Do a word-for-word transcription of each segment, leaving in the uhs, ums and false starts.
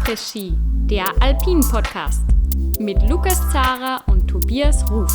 Après-Ski, der Alpin-Podcast mit Lukas Zara und Tobias Ruf.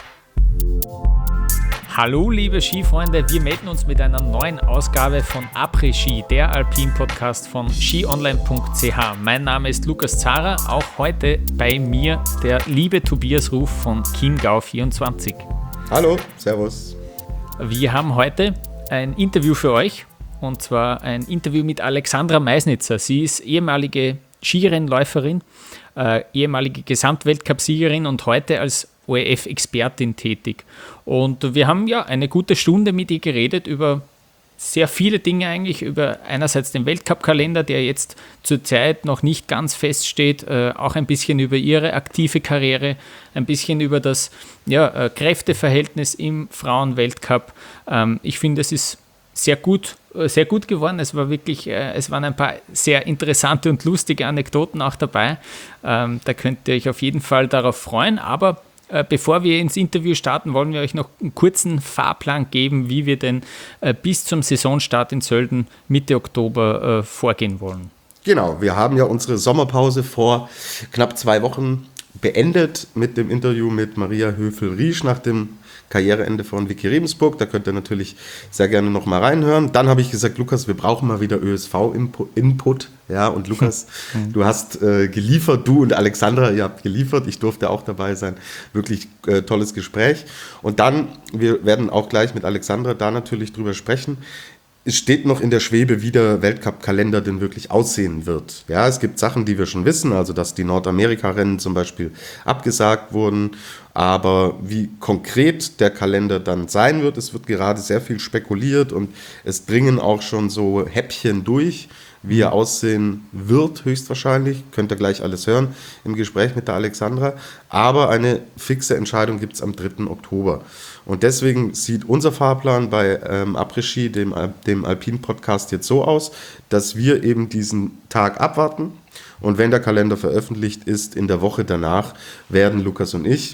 Hallo liebe Skifreunde, wir melden uns mit einer neuen Ausgabe von Après-Ski, der Alpin-Podcast von skionline punkt c h. Mein Name ist Lukas Zara, auch heute bei mir der liebe Tobias Ruf von Chiemgau vierundzwanzig. Hallo, servus. Wir haben heute ein Interview für euch, und zwar ein Interview mit Alexandra Meisnitzer. Sie ist ehemalige Skirennläuferin, äh, ehemalige Gesamtweltcup-Siegerin und heute als O R F-Expertin tätig. Und wir haben ja eine gute Stunde mit ihr geredet über sehr viele Dinge eigentlich, über einerseits den Weltcup-Kalender, der jetzt zurzeit noch nicht ganz feststeht, äh, auch ein bisschen über ihre aktive Karriere, ein bisschen über das ja, äh, Kräfteverhältnis im Frauenweltcup. Ähm, ich finde, es ist sehr gut, sehr gut geworden. Es war wirklich, äh, es waren ein paar sehr interessante und lustige Anekdoten auch dabei. Ähm, da könnt ihr euch auf jeden Fall darauf freuen. Aber äh, bevor wir ins Interview starten, wollen wir euch noch einen kurzen Fahrplan geben, wie wir denn äh, bis zum Saisonstart in Sölden Mitte Oktober äh, vorgehen wollen. Genau, wir haben ja unsere Sommerpause vor knapp zwei Wochen beendet mit dem Interview mit Maria Höfel-Riesch nach dem Karriereende von Vicky Rebensburg. Da könnt ihr natürlich sehr gerne noch mal reinhören. Dann habe ich gesagt, Lukas, wir brauchen mal wieder Ö S V-Input. Ja, und Lukas, du hast äh, geliefert, du und Alexandra, ihr habt geliefert. Ich durfte auch dabei sein. Wirklich äh, tolles Gespräch. Und dann, wir werden auch gleich mit Alexandra da natürlich drüber sprechen. Es steht noch in der Schwebe, wie der Weltcup-Kalender denn wirklich aussehen wird. Ja, es gibt Sachen, die wir schon wissen, also dass die Nordamerika-Rennen zum Beispiel abgesagt wurden, aber wie konkret der Kalender dann sein wird, es wird gerade sehr viel spekuliert und es dringen auch schon so Häppchen durch, wie er aussehen wird, höchstwahrscheinlich. Könnt ihr gleich alles hören im Gespräch mit der Alexandra. Aber eine fixe Entscheidung gibt es am dritten Oktober. Und deswegen sieht unser Fahrplan bei ähm, Après-Ski, dem, dem Alpin-Podcast, jetzt so aus, dass wir eben diesen Tag abwarten. Und wenn der Kalender veröffentlicht ist, in der Woche danach werden Lukas und ich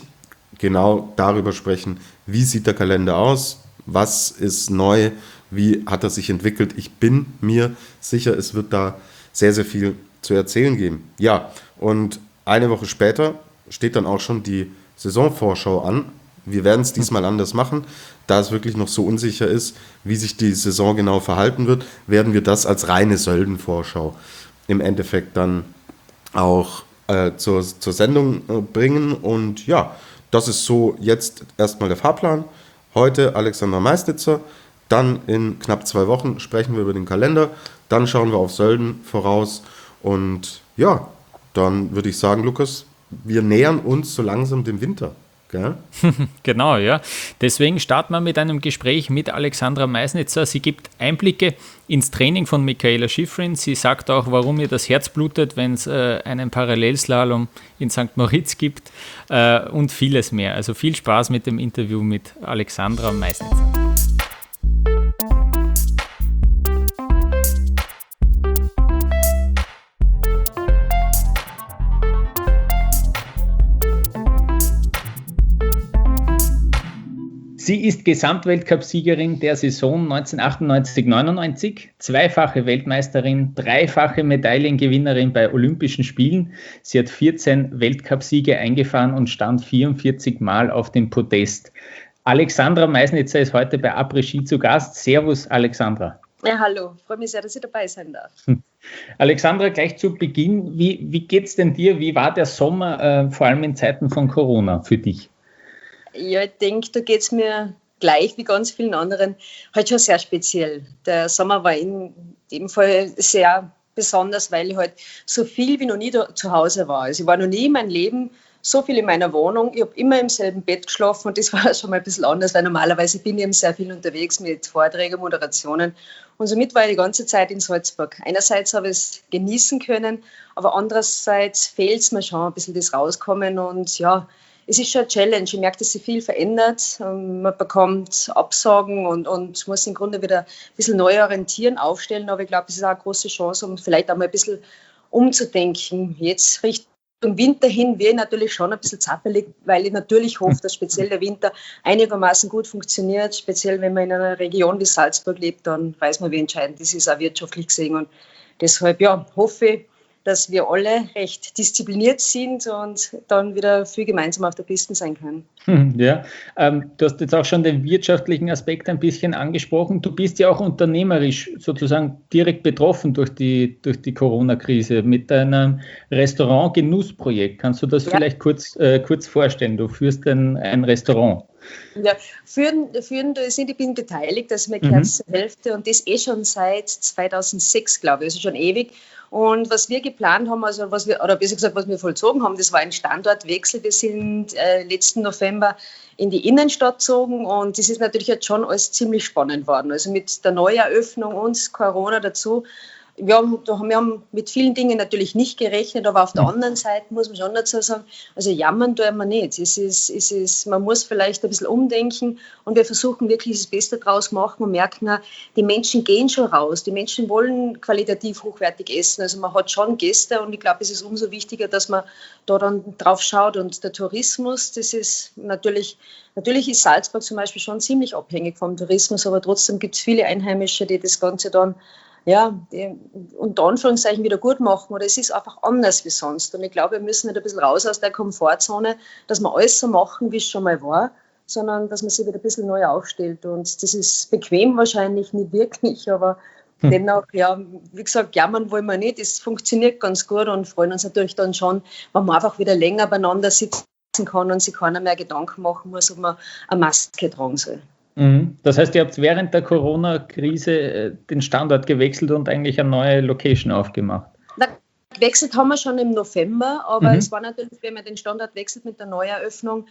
genau darüber sprechen, wie sieht der Kalender aus, was ist neu, wie hat er sich entwickelt. Ich bin mir sicher, es wird da sehr, sehr viel zu erzählen geben. Ja, und eine Woche später steht dann auch schon die Saisonvorschau an. Wir werden es diesmal anders machen. Da es wirklich noch so unsicher ist, wie sich die Saison genau verhalten wird, werden wir das als reine Sölden-Vorschau im Endeffekt dann auch äh, zur, zur Sendung äh, bringen. Und ja, das ist so jetzt erstmal der Fahrplan. Heute Alexandra Meisnitzer. Dann in knapp zwei Wochen sprechen wir über den Kalender. Dann schauen wir auf Sölden voraus. Und ja, dann würde ich sagen, Lukas, wir nähern uns so langsam dem Winter. Gell? Genau, ja. Deswegen starten wir mit einem Gespräch mit Alexandra Meisnitzer. Sie gibt Einblicke ins Training von Mikaela Shiffrin. Sie sagt auch, warum ihr das Herz blutet, wenn es äh, einen Parallelslalom in Sankt Moritz gibt äh, und vieles mehr. Also viel Spaß mit dem Interview mit Alexandra Meisnitzer. Sie ist Gesamtweltcup-Siegerin der Saison neunzehnhundertachtundneunzig neunundneunzig, zweifache Weltmeisterin, dreifache Medaillengewinnerin bei Olympischen Spielen. Sie hat vierzehn Weltcup-Siege eingefahren und stand vierundvierzig Mal auf dem Podest. Alexandra Meisnitzer ist heute bei Après-Ski zu Gast. Servus, Alexandra. Ja, hallo. Freue mich sehr, dass ich dabei sein darf. Alexandra, gleich zu Beginn, wie, wie geht es denn dir? Wie war der Sommer, äh, vor allem in Zeiten von Corona, für dich? Ja, ich denke, da geht es mir gleich wie ganz vielen anderen halt schon sehr speziell. Der Sommer war in dem Fall sehr besonders, weil ich halt so viel wie noch nie da zu Hause war. Also ich war noch nie in meinem Leben so viel in meiner Wohnung. Ich habe immer im selben Bett geschlafen und das war schon mal ein bisschen anders, weil normalerweise bin ich eben sehr viel unterwegs mit Vorträgen, Moderationen. Und somit war ich die ganze Zeit in Salzburg. Einerseits habe ich es genießen können, aber andererseits fehlt es mir schon ein bisschen das Rauskommen und ja, es ist schon eine Challenge. Ich merke, dass sich viel verändert. Man bekommt Absagen und, und muss im Grunde wieder ein bisschen neu orientieren, aufstellen. Aber ich glaube, es ist auch eine große Chance, um vielleicht auch mal ein bisschen umzudenken. Jetzt Richtung Winter hin wäre ich natürlich schon ein bisschen zappelig, weil ich natürlich hoffe, dass speziell der Winter einigermaßen gut funktioniert. Speziell, wenn man in einer Region wie Salzburg lebt, dann weiß man, wie entscheidend das ist, auch wirtschaftlich gesehen. Und deshalb ja, hoffe ich, dass wir alle recht diszipliniert sind und dann wieder viel gemeinsam auf der Piste sein können. Ja, ähm, du hast jetzt auch schon den wirtschaftlichen Aspekt ein bisschen angesprochen. Du bist ja auch unternehmerisch sozusagen direkt betroffen durch die, durch die Corona-Krise mit deinem Restaurant-Genussprojekt. Kannst du das ja. vielleicht kurz, äh, kurz vorstellen? Du führst ein, ein Restaurant. Ja, führen, führen da sind, ich bin beteiligt, also meine Kerzenhälfte mhm. und das eh schon seit zweitausendsechs, glaube ich, also schon ewig. Und was wir geplant haben, also was wir, oder besser gesagt, was wir vollzogen haben, das war ein Standortwechsel. Wir sind äh, letzten November in die Innenstadt gezogen und das ist natürlich jetzt schon alles ziemlich spannend worden. Also mit der Neueröffnung und Corona dazu. Ja, wir haben mit vielen Dingen natürlich nicht gerechnet, aber auf der anderen Seite muss man schon dazu sagen, also jammern tun wir nicht. Es ist, es ist, man muss vielleicht ein bisschen umdenken und wir versuchen wirklich das Beste draus machen und merken, die Menschen gehen schon raus, die Menschen wollen qualitativ hochwertig essen, also man hat schon Gäste und ich glaube, es ist umso wichtiger, dass man da dann drauf schaut und der Tourismus, das ist natürlich, natürlich ist Salzburg zum Beispiel schon ziemlich abhängig vom Tourismus, aber trotzdem gibt es viele Einheimische, die das Ganze dann ja, die unter Anführungszeichen wieder gut machen oder es ist einfach anders wie sonst. Und ich glaube, wir müssen nicht ein bisschen raus aus der Komfortzone, dass wir alles so machen, wie es schon mal war, sondern dass man sich wieder ein bisschen neu aufstellt. Und das ist bequem wahrscheinlich, nicht wirklich, aber hm. dennoch, ja, wie gesagt, jammern wollen wir nicht. Es funktioniert ganz gut und freuen uns natürlich dann schon, wenn man einfach wieder länger beieinander sitzen kann und sich keiner mehr Gedanken machen muss, ob man eine Maske tragen soll. Das heißt, ihr habt während der Corona-Krise den Standort gewechselt und eigentlich eine neue Location aufgemacht? Na, gewechselt haben wir schon im November, aber mhm. es war natürlich, wenn man den Standort wechselt mit der Neueröffnung,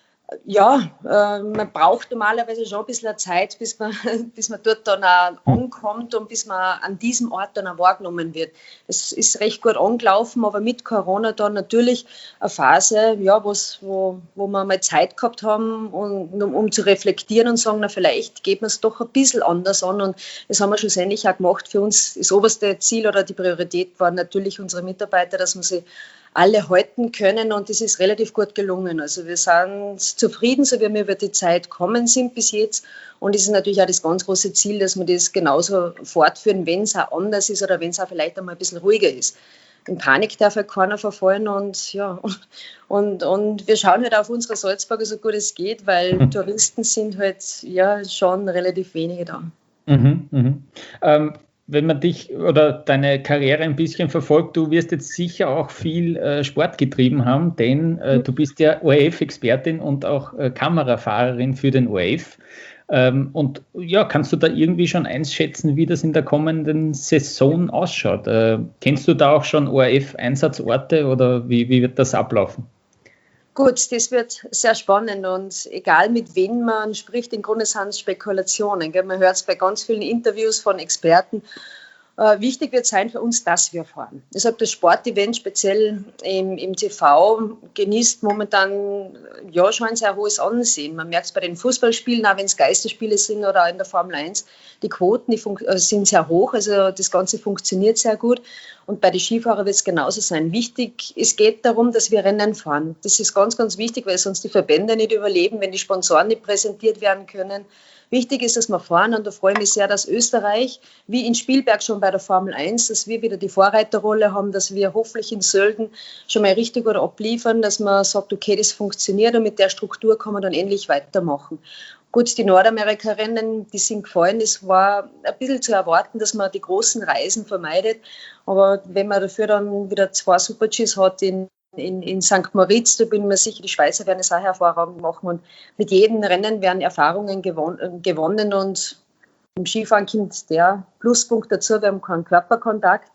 ja, äh, man braucht normalerweise schon ein bisschen Zeit, bis man, bis man dort dann auch ankommt und bis man an diesem Ort dann auch wahrgenommen wird. Es ist recht gut angelaufen, aber mit Corona dann natürlich eine Phase, ja, wo, wo wir mal Zeit gehabt haben, um, um zu reflektieren und sagen, na, vielleicht geht man es doch ein bisschen anders an und das haben wir schlussendlich auch gemacht. Für uns das oberste Ziel oder die Priorität waren natürlich unsere Mitarbeiter, dass man sie alle halten können und das ist relativ gut gelungen. Also wir sind zufrieden, so wie wir über die Zeit gekommen sind bis jetzt und es ist natürlich auch das ganz große Ziel, dass wir das genauso fortführen, wenn es auch anders ist oder wenn es auch vielleicht einmal ein bisschen ruhiger ist. In Panik darf halt keiner verfallen und ja, und, und wir schauen halt auf unsere Salzburger so gut es geht, weil mhm. Touristen sind halt ja schon relativ wenige da. Mhm, mhm. Ähm, Wenn man dich oder deine Karriere ein bisschen verfolgt, du wirst jetzt sicher auch viel äh, Sport getrieben haben, denn äh, du bist ja O R F-Expertin und auch äh, Kamerafahrerin für den O R F. Ähm, und ja, kannst du da irgendwie schon einschätzen, wie das in der kommenden Saison ausschaut? Äh, kennst du da auch schon O R F-Einsatzorte oder wie, wie wird das ablaufen? Gut, das wird sehr spannend und egal mit wem man spricht, im Grunde sind es Spekulationen. Gell? Man hört es bei ganz vielen Interviews von Experten. Äh, wichtig wird sein für uns, dass wir fahren. Ich sage, das Sportevent speziell im, im T V genießt momentan ja schon ein sehr hohes Ansehen. Man merkt es bei den Fußballspielen, auch wenn es Geisterspiele sind oder auch in der Formel eins. Die Quoten die fun- sind sehr hoch, also das Ganze funktioniert sehr gut. Und bei den Skifahrern wird es genauso sein. Wichtig, es geht darum, dass wir Rennen fahren. Das ist ganz, ganz wichtig, weil sonst die Verbände nicht überleben, wenn die Sponsoren nicht präsentiert werden können. Wichtig ist, dass wir fahren und da freue ich mich sehr, dass Österreich, wie in Spielberg schon bei der Formel eins, dass wir wieder die Vorreiterrolle haben, dass wir hoffentlich in Sölden schon mal richtig oder abliefern, dass man sagt, okay, das funktioniert und mit der Struktur kann man dann endlich weitermachen. Gut, die Nordamerika-Rennen, die sind gefallen. Es war ein bisschen zu erwarten, dass man die großen Reisen vermeidet. Aber wenn man dafür dann wieder zwei Super-Gs hat in, in, in Sankt Moritz, da bin ich mir sicher, die Schweizer werden es auch hervorragend machen. Und mit jedem Rennen werden Erfahrungen gewon- gewonnen. Und im Skifahren kommt der Pluspunkt dazu, wir haben keinen Körperkontakt.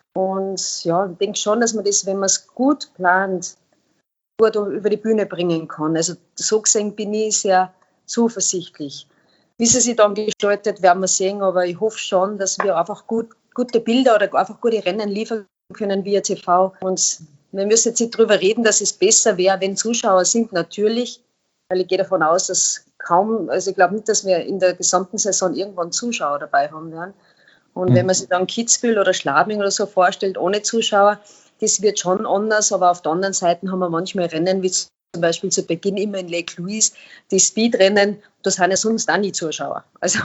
Und ja, ich denke schon, dass man das, wenn man es gut plant, gut über die Bühne bringen kann. Also so gesehen bin ich sehr zuversichtlich. Wie sie sich dann gestaltet, werden wir sehen, aber ich hoffe schon, dass wir einfach gut, gute Bilder oder einfach gute Rennen liefern können via T V. Und wir müssen jetzt nicht darüber reden, dass es besser wäre, wenn Zuschauer sind, natürlich, weil ich gehe davon aus, dass kaum, also ich glaube nicht, dass wir in der gesamten Saison irgendwann Zuschauer dabei haben werden. Und mhm. wenn man sich dann Kitzbühel oder Schladming oder so vorstellt, ohne Zuschauer, das wird schon anders, aber auf der anderen Seite haben wir manchmal Rennen, wie zum Beispiel zu Beginn immer in Lake Louise, die Speedrennen, da sind ja sonst auch nie Zuschauer. Also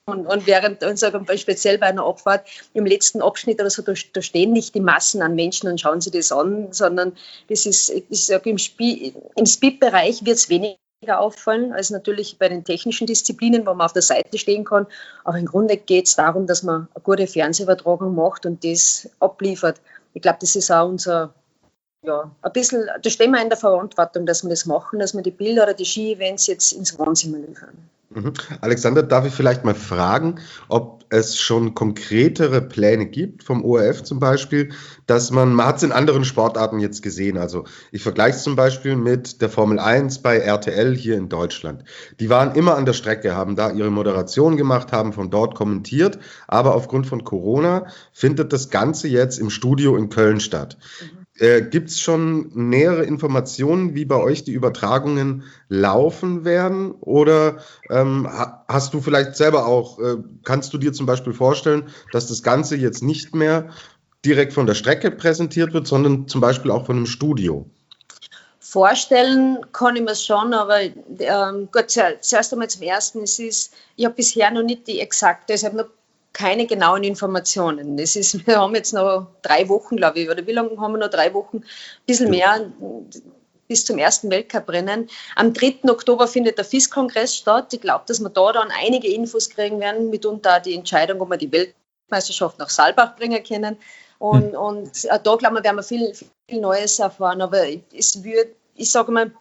Und, und während, und sagen wir speziell bei einer Abfahrt, im letzten Abschnitt oder so, da, da stehen nicht die Massen an Menschen und schauen sich das an, sondern das ist, ich sage, im, Spiel, im Speed-Bereich wird es weniger auffallen als natürlich bei den technischen Disziplinen, wo man auf der Seite stehen kann. Aber im Grunde geht es darum, dass man eine gute Fernsehübertragung macht und das abliefert. Ich glaube, das ist auch unser, ja, ein bisschen, da stehen wir in der Verantwortung, dass wir das machen, dass wir die Bilder oder die Ski-Events jetzt ins Wohnzimmer liefern. Mhm. Alexander, darf ich vielleicht mal fragen, ob es schon konkretere Pläne gibt, vom O R F zum Beispiel, dass man, man hat es in anderen Sportarten jetzt gesehen, also ich vergleiche es zum Beispiel mit der Formel eins bei R T L hier in Deutschland. Die waren immer an der Strecke, haben da ihre Moderation gemacht, haben von dort kommentiert, aber aufgrund von Corona findet das Ganze jetzt im Studio in Köln statt. Mhm. Äh, gibt es schon nähere Informationen, wie bei euch die Übertragungen laufen werden? Oder ähm, hast du vielleicht selber auch, äh, kannst du dir zum Beispiel vorstellen, dass das Ganze jetzt nicht mehr direkt von der Strecke präsentiert wird, sondern zum Beispiel auch von einem Studio? Vorstellen kann ich mir schon, aber ähm, gut, zuerst einmal zum Ersten, es ist, ich habe bisher noch nicht die exakte, ich habe noch keine genauen Informationen. Das ist, wir haben jetzt noch drei Wochen, glaube ich, oder wie lange haben wir noch? Drei Wochen, ein bisschen mehr, bis zum ersten Weltcuprennen. Am dritten Oktober findet der F I S-Kongress statt. Ich glaube, dass wir da dann einige Infos kriegen werden, mitunter auch die Entscheidung, ob wir die Weltmeisterschaft nach Saalbach bringen können. Und, hm. und da, glaube ich, werden wir viel, viel Neues erfahren. Aber es wird, ich sage mal,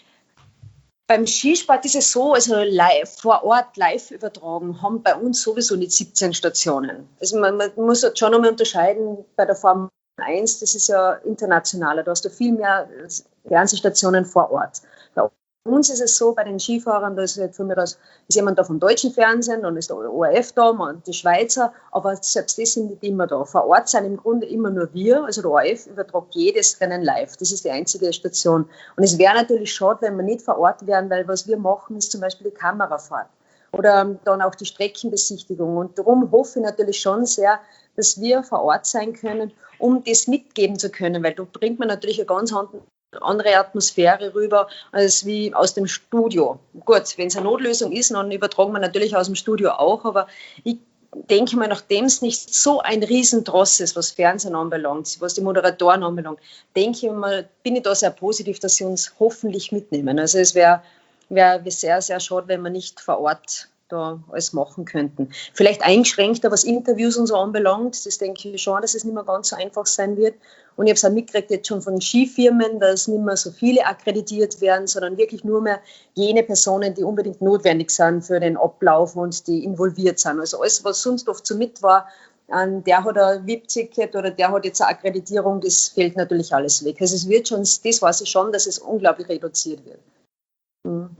beim Skisport ist es so, also live, vor Ort live übertragen, haben bei uns sowieso nicht siebzehn Stationen. Also man, man muss halt schon nochmal unterscheiden, bei der Formel eins, das ist ja internationaler, da hast du viel mehr Fernsehstationen vor Ort. Bei uns ist es so, bei den Skifahrern, da ist, jetzt ist jemand da vom deutschen Fernsehen, dann ist der O R F da, und die Schweizer, aber selbst die sind nicht immer da. Vor Ort sind im Grunde immer nur wir, also der O R F übertragt jedes Rennen live. Das ist die einzige Station. Und es wäre natürlich schade, wenn wir nicht vor Ort wären, weil was wir machen, ist zum Beispiel die Kamerafahrt oder dann auch die Streckenbesichtigung. Und darum hoffe ich natürlich schon sehr, dass wir vor Ort sein können, um das mitgeben zu können, weil da bringt man natürlich eine ganz andere Atmosphäre rüber, als wie aus dem Studio. Gut, wenn es eine Notlösung ist, dann übertragen wir natürlich aus dem Studio auch, aber ich denke mal, nachdem es nicht so ein Riesendross ist, was Fernsehen anbelangt, was die Moderatoren anbelangt, denke ich mal, bin ich da sehr positiv, dass sie uns hoffentlich mitnehmen. Also es wäre wär sehr, sehr schade, wenn wir nicht vor Ort da alles machen könnten. Vielleicht eingeschränkter, was Interviews und so anbelangt. Das denke ich schon, dass es nicht mehr ganz so einfach sein wird. Und ich habe es auch mitgekriegt jetzt schon von Skifirmen, dass nicht mehr so viele akkreditiert werden, sondern wirklich nur mehr jene Personen, die unbedingt notwendig sind für den Ablauf und die involviert sind. Also alles, was sonst oft so mit war, der hat ein V I P-Ticket oder der hat jetzt eine Akkreditierung, das fällt natürlich alles weg. Also es wird schon, das weiß ich schon, dass es unglaublich reduziert wird. Mhm.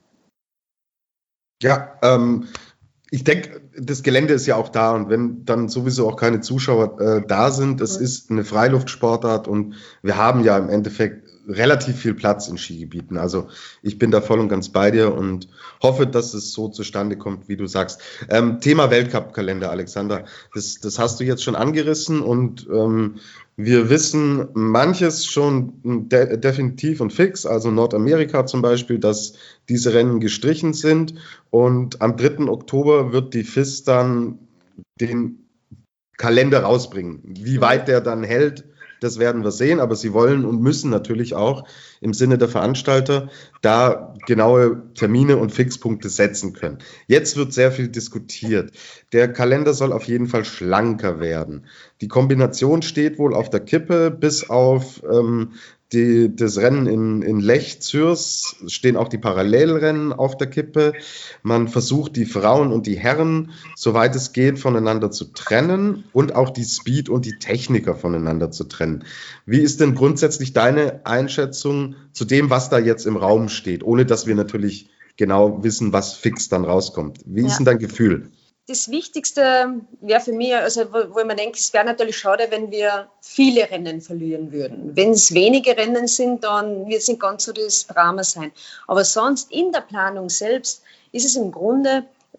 Ja, ähm, ich denke, das Gelände ist ja auch da und wenn dann sowieso auch keine Zuschauer äh, da sind, es mhm. ist eine Freiluftsportart und wir haben ja im Endeffekt relativ viel Platz in Skigebieten. Also ich bin da voll und ganz bei dir und hoffe, dass es so zustande kommt, wie du sagst. Ähm, Thema Weltcup-Kalender, Alexander, das, das hast du jetzt schon angerissen und ähm, wir wissen manches schon de- definitiv und fix, also Nordamerika zum Beispiel, dass diese Rennen gestrichen sind und am dritten Oktober wird die F I S dann den Kalender rausbringen. Wie weit der dann hält, das werden wir sehen, aber sie wollen und müssen natürlich auch im Sinne der Veranstalter da genaue Termine und Fixpunkte setzen können. Jetzt wird sehr viel diskutiert. Der Kalender soll auf jeden Fall schlanker werden. Die Kombination steht wohl auf der Kippe, bis auf ähm, die, das Rennen in, in Lech-Zürs stehen auch die Parallelrennen auf der Kippe. Man versucht, die Frauen und die Herren, soweit es geht, voneinander zu trennen und auch die Speed- und die Techniker voneinander zu trennen. Wie ist denn grundsätzlich deine Einschätzung zu dem, was da jetzt im Raum steht, ohne dass wir natürlich genau wissen, was fix dann rauskommt? Wie ist ja. denn dein Gefühl? Das Wichtigste wäre für mich, also wo, wo ich mir denke, es wäre natürlich schade, wenn wir viele Rennen verlieren würden. Wenn es wenige Rennen sind, dann wird es nicht ganz so das Drama sein. Aber sonst in der Planung selbst ist es im Grunde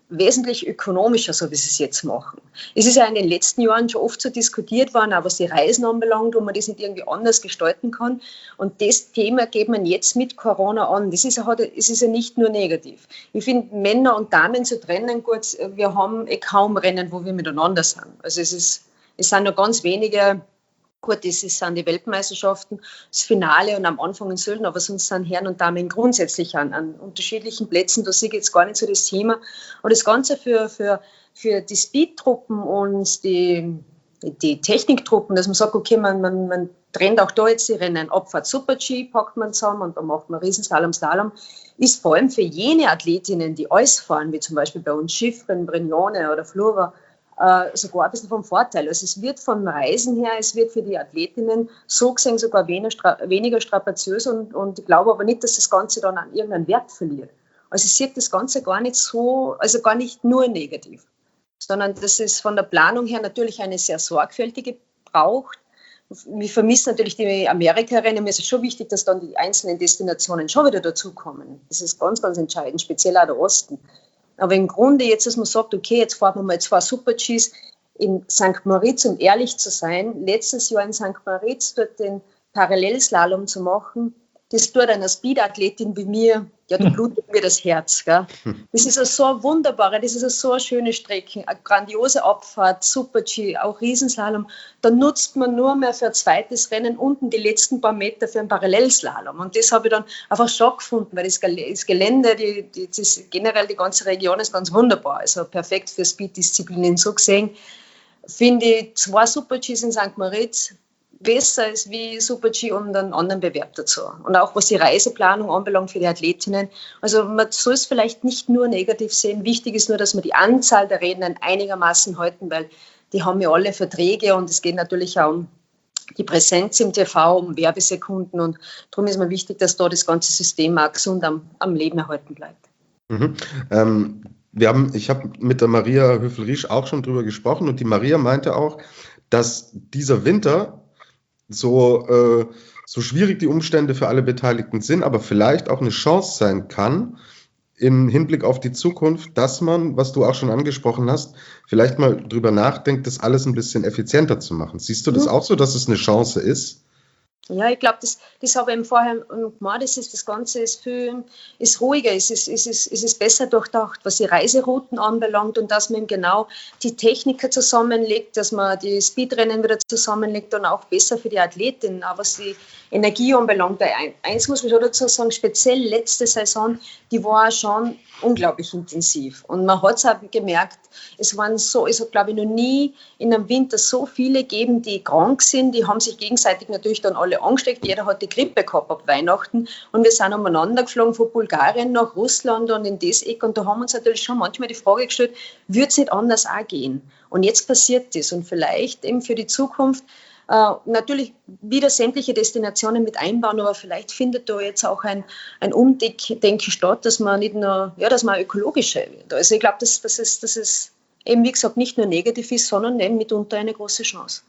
wesentlich ökonomischer, so wie sie es jetzt machen. Es ist ja in den letzten Jahren schon oft so diskutiert worden, auch was die Reisen anbelangt, wo man das nicht irgendwie anders gestalten kann. Und das Thema geht man jetzt mit Corona an. Das ist ja, es ist ja nicht nur negativ. Ich finde, Männer und Damen zu trennen, gut, wir haben eh kaum Rennen, wo wir miteinander sind. Also es ist, es sind nur ganz wenige. Gut, das sind die Weltmeisterschaften, das Finale und am Anfang in Sölden, aber sonst sind Herren und Damen grundsätzlich an, an unterschiedlichen Plätzen. Da sehe ich jetzt gar nicht so das Thema. Und das Ganze für, für, für die Speed-Truppen und die, die Techniktruppen, dass man sagt, okay, man, man, man trennt auch da jetzt die Rennen. Abfahrt Super-G packt man zusammen und dann macht man Riesenslalom, Slalom, ist vor allem für jene Athletinnen, die alles fahren, wie zum Beispiel bei uns Schiffrin, Brignone oder Flora, sogar ein bisschen vom Vorteil. Also es wird vom Reisen her, es wird für die Athletinnen so gesehen sogar weniger, stra- weniger strapaziös und, und ich glaube aber nicht, dass das Ganze dann an irgendeinen Wert verliert. Also ich sehe das Ganze gar nicht so, also gar nicht nur negativ, sondern das ist von der Planung her natürlich eine sehr sorgfältige braucht. Wir vermissen natürlich die Amerika-Rennen. Mir ist es schon wichtig, dass dann die einzelnen Destinationen schon wieder dazukommen. Das ist ganz, ganz entscheidend, speziell auch der Osten. Aber im Grunde jetzt, dass man sagt, okay, jetzt fahren wir mal zwei Super-Gs in Sankt Moritz, um ehrlich zu sein, letztes Jahr in Sankt Moritz dort den Parallelslalom zu machen, das tut einer Speedathletin wie mir, ja, da blutet mir das Herz. Gell? Das ist eine so wunderbare, das ist eine so schöne Strecke, eine grandiose Abfahrt, Super-G, auch Riesenslalom. Da nutzt man nur mehr für ein zweites Rennen unten die letzten paar Meter für einen Parallelslalom. Und das habe ich dann einfach schon gefunden, weil das Gelände, die, die, das, generell die ganze Region ist ganz wunderbar, also perfekt für Speed-Disziplinen. So gesehen finde ich zwei Super-Gs in Sankt Moritz besser als wie Super-G und einen anderen Bewerb dazu. Und auch was die Reiseplanung anbelangt für die Athletinnen. Also man soll es vielleicht nicht nur negativ sehen. Wichtig ist nur, dass wir die Anzahl der Rennen einigermaßen halten, weil die haben ja alle Verträge und es geht natürlich auch um die Präsenz im T V, um Werbesekunden und darum ist mir wichtig, dass da das ganze System auch gesund am, am Leben erhalten bleibt. Mhm. Ähm, wir haben, ich habe mit der Maria Höfel-Riesch auch schon drüber gesprochen und die Maria meinte auch, dass dieser Winter so, äh, so schwierig die Umstände für alle Beteiligten sind, aber vielleicht auch eine Chance sein kann, im Hinblick auf die Zukunft, dass man, was du auch schon angesprochen hast, vielleicht mal drüber nachdenkt, das alles ein bisschen effizienter zu machen. Siehst du das auch so, dass es eine Chance ist? Ja, ich glaube, das, das habe ich eben vorher gemacht, das, ist, das Ganze ist viel ist ruhiger, es ist, es, ist, es ist besser durchdacht, was die Reiserouten anbelangt und dass man eben genau die Techniker zusammenlegt, dass man die Speedrennen wieder zusammenlegt und auch besser für die Athletinnen, auch was die Energie anbelangt. Weil eins muss man schon dazu sagen, speziell letzte Saison, die war schon unglaublich intensiv und man hat es auch gemerkt, es waren so, es hat glaube ich noch nie in einem Winter so viele gegeben, die krank sind, die haben sich gegenseitig natürlich dann alle angesteckt, jeder hat die Grippe gehabt ab Weihnachten und wir sind umeinander geflogen von Bulgarien nach Russland und in das Eck und da haben wir uns natürlich schon manchmal die Frage gestellt, würde es nicht anders auch gehen? Und jetzt passiert das und vielleicht eben für die Zukunft äh, natürlich wieder sämtliche Destinationen mit einbauen, aber vielleicht findet da jetzt auch ein, ein Umdenken statt, dass man nicht nur, ja, dass man ökologischer wird. Also ich glaube, dass, dass, es, dass es eben, wie gesagt, nicht nur negativ ist, sondern eben mitunter eine große Chance.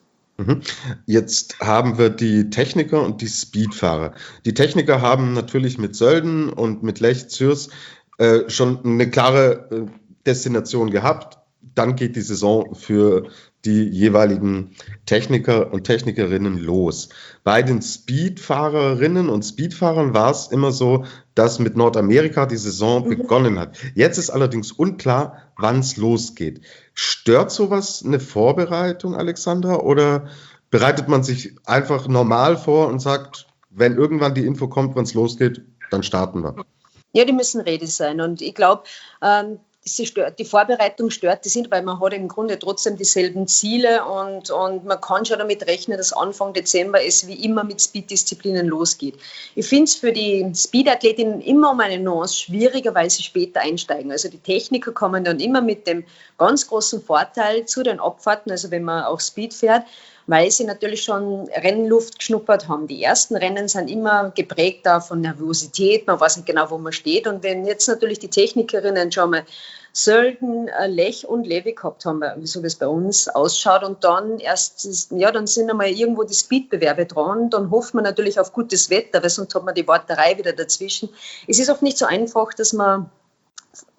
Jetzt haben wir die Techniker und die Speedfahrer. Die Techniker haben natürlich mit Sölden und mit Lech Zürs äh, schon eine klare äh, Destination gehabt. Dann geht die Saison für die jeweiligen Techniker und Technikerinnen los. Bei den Speedfahrerinnen und Speedfahrern war es immer so, dass mit Nordamerika die Saison mhm. begonnen hat. Jetzt ist allerdings unklar, wann es losgeht. Stört sowas eine Vorbereitung, Alexandra, oder bereitet man sich einfach normal vor und sagt, wenn irgendwann die Info kommt, wann es losgeht, dann starten wir? Ja, die müssen ready sein und ich glaube, ähm, Stört, die Vorbereitung stört das nicht, weil man hat im Grunde trotzdem dieselben Ziele und, und man kann schon damit rechnen, dass Anfang Dezember es wie immer mit Speed-Disziplinen losgeht. Ich finde es für die Speed-Athletinnen immer um eine Nuance schwieriger, weil sie später einsteigen. Also die Techniker kommen dann immer mit dem ganz großen Vorteil zu den Abfahrten, also wenn man auch Speed fährt, weil sie natürlich schon Rennluft geschnuppert haben. Die ersten Rennen sind immer geprägt von Nervosität, man weiß nicht genau, wo man steht. Und wenn jetzt natürlich die Technikerinnen schon mal Sölden, Lech und Levi gehabt haben, so wie es bei uns ausschaut, und dann erst, ja, dann sind einmal irgendwo die Speedbewerbe dran, dann hofft man natürlich auf gutes Wetter, weil sonst hat man die Warterei wieder dazwischen. Es ist oft nicht so einfach, dass man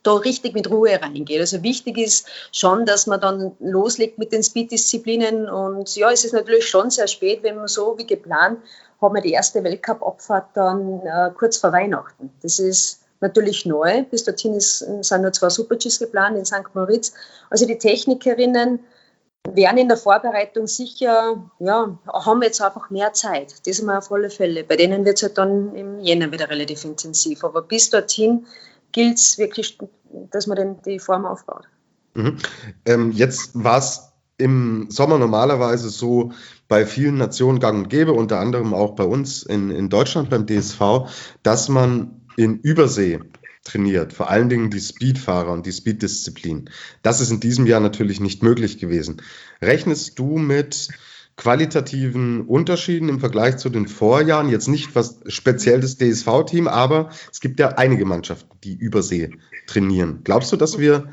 da richtig mit Ruhe reingeht. Also wichtig ist schon, dass man dann loslegt mit den Speed-Disziplinen und ja, es ist natürlich schon sehr spät, wenn man so wie geplant, haben wir die erste Weltcup-Abfahrt dann äh, kurz vor Weihnachten. Das ist natürlich neu, bis dorthin ist, sind nur zwei Super-Gs geplant in Sankt Moritz. Also die Technikerinnen werden in der Vorbereitung sicher, ja, haben jetzt einfach mehr Zeit. Das mal auf alle Fälle. Bei denen wird es halt dann im Jänner wieder relativ intensiv. Aber bis dorthin gilt es wirklich, dass man den, die Form aufbaut. Mhm. Ähm, jetzt war es im Sommer normalerweise so bei vielen Nationen gang und gäbe, unter anderem auch bei uns in, in Deutschland beim D S V, dass man in Übersee trainiert, vor allen Dingen die Speedfahrer und die Speeddisziplin. Das ist in diesem Jahr natürlich nicht möglich gewesen. Rechnest du mit qualitativen Unterschieden im Vergleich zu den Vorjahren? Jetzt nicht was speziell das D S V-Team, aber es gibt ja einige Mannschaften, die Übersee trainieren. Glaubst du, dass wir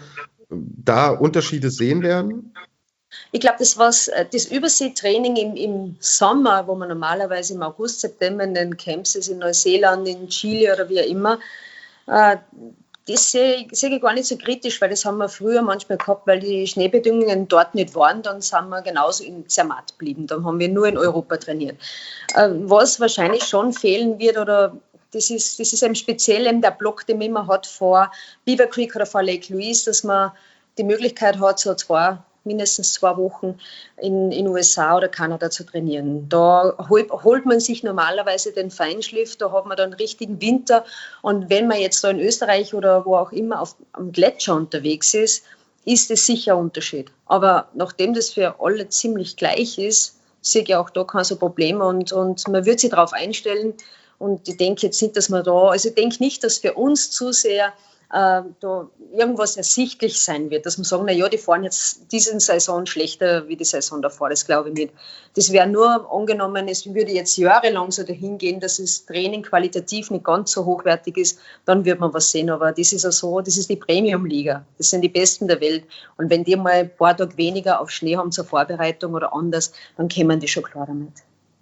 da Unterschiede sehen werden? Ich glaube, das was das Überseetraining im, im Sommer, wo man normalerweise im August, September in den Camps ist, in Neuseeland, in Chile oder wie auch immer, äh, das sehe ich, sehe ich gar nicht so kritisch, weil das haben wir früher manchmal gehabt, weil die Schneebedingungen dort nicht waren, dann sind wir genauso in Zermatt geblieben, dann haben wir nur in Europa trainiert. Äh, was wahrscheinlich schon fehlen wird, oder das ist, das ist eben speziell eben der Block, den man immer hat vor Beaver Creek oder vor Lake Louise, dass man die Möglichkeit hat, so zwei mindestens zwei Wochen in den U S A oder Kanada zu trainieren. Da holt, holt man sich normalerweise den Feinschliff, da hat man dann richtigen Winter. Und wenn man jetzt da in Österreich oder wo auch immer auf, am Gletscher unterwegs ist, ist es sicher ein Unterschied. Aber nachdem das für alle ziemlich gleich ist, sehe ich auch da kein so Problem und, und man wird sich darauf einstellen. Und ich denke jetzt nicht, dass man da, also ich denke nicht, dass für uns zu sehr äh, da irgendwas ersichtlich sein wird, dass man sagen, na ja, die fahren jetzt diese Saison schlechter wie die Saison davor, das glaube ich nicht. Das wäre nur angenommen, es würde jetzt jahrelang so dahin gehen, dass das Training qualitativ nicht ganz so hochwertig ist, dann wird man was sehen, aber das ist ja so, das ist die Premium-Liga, das sind die Besten der Welt und wenn die mal ein paar Tage weniger auf Schnee haben zur Vorbereitung oder anders, dann kommen die schon klar damit.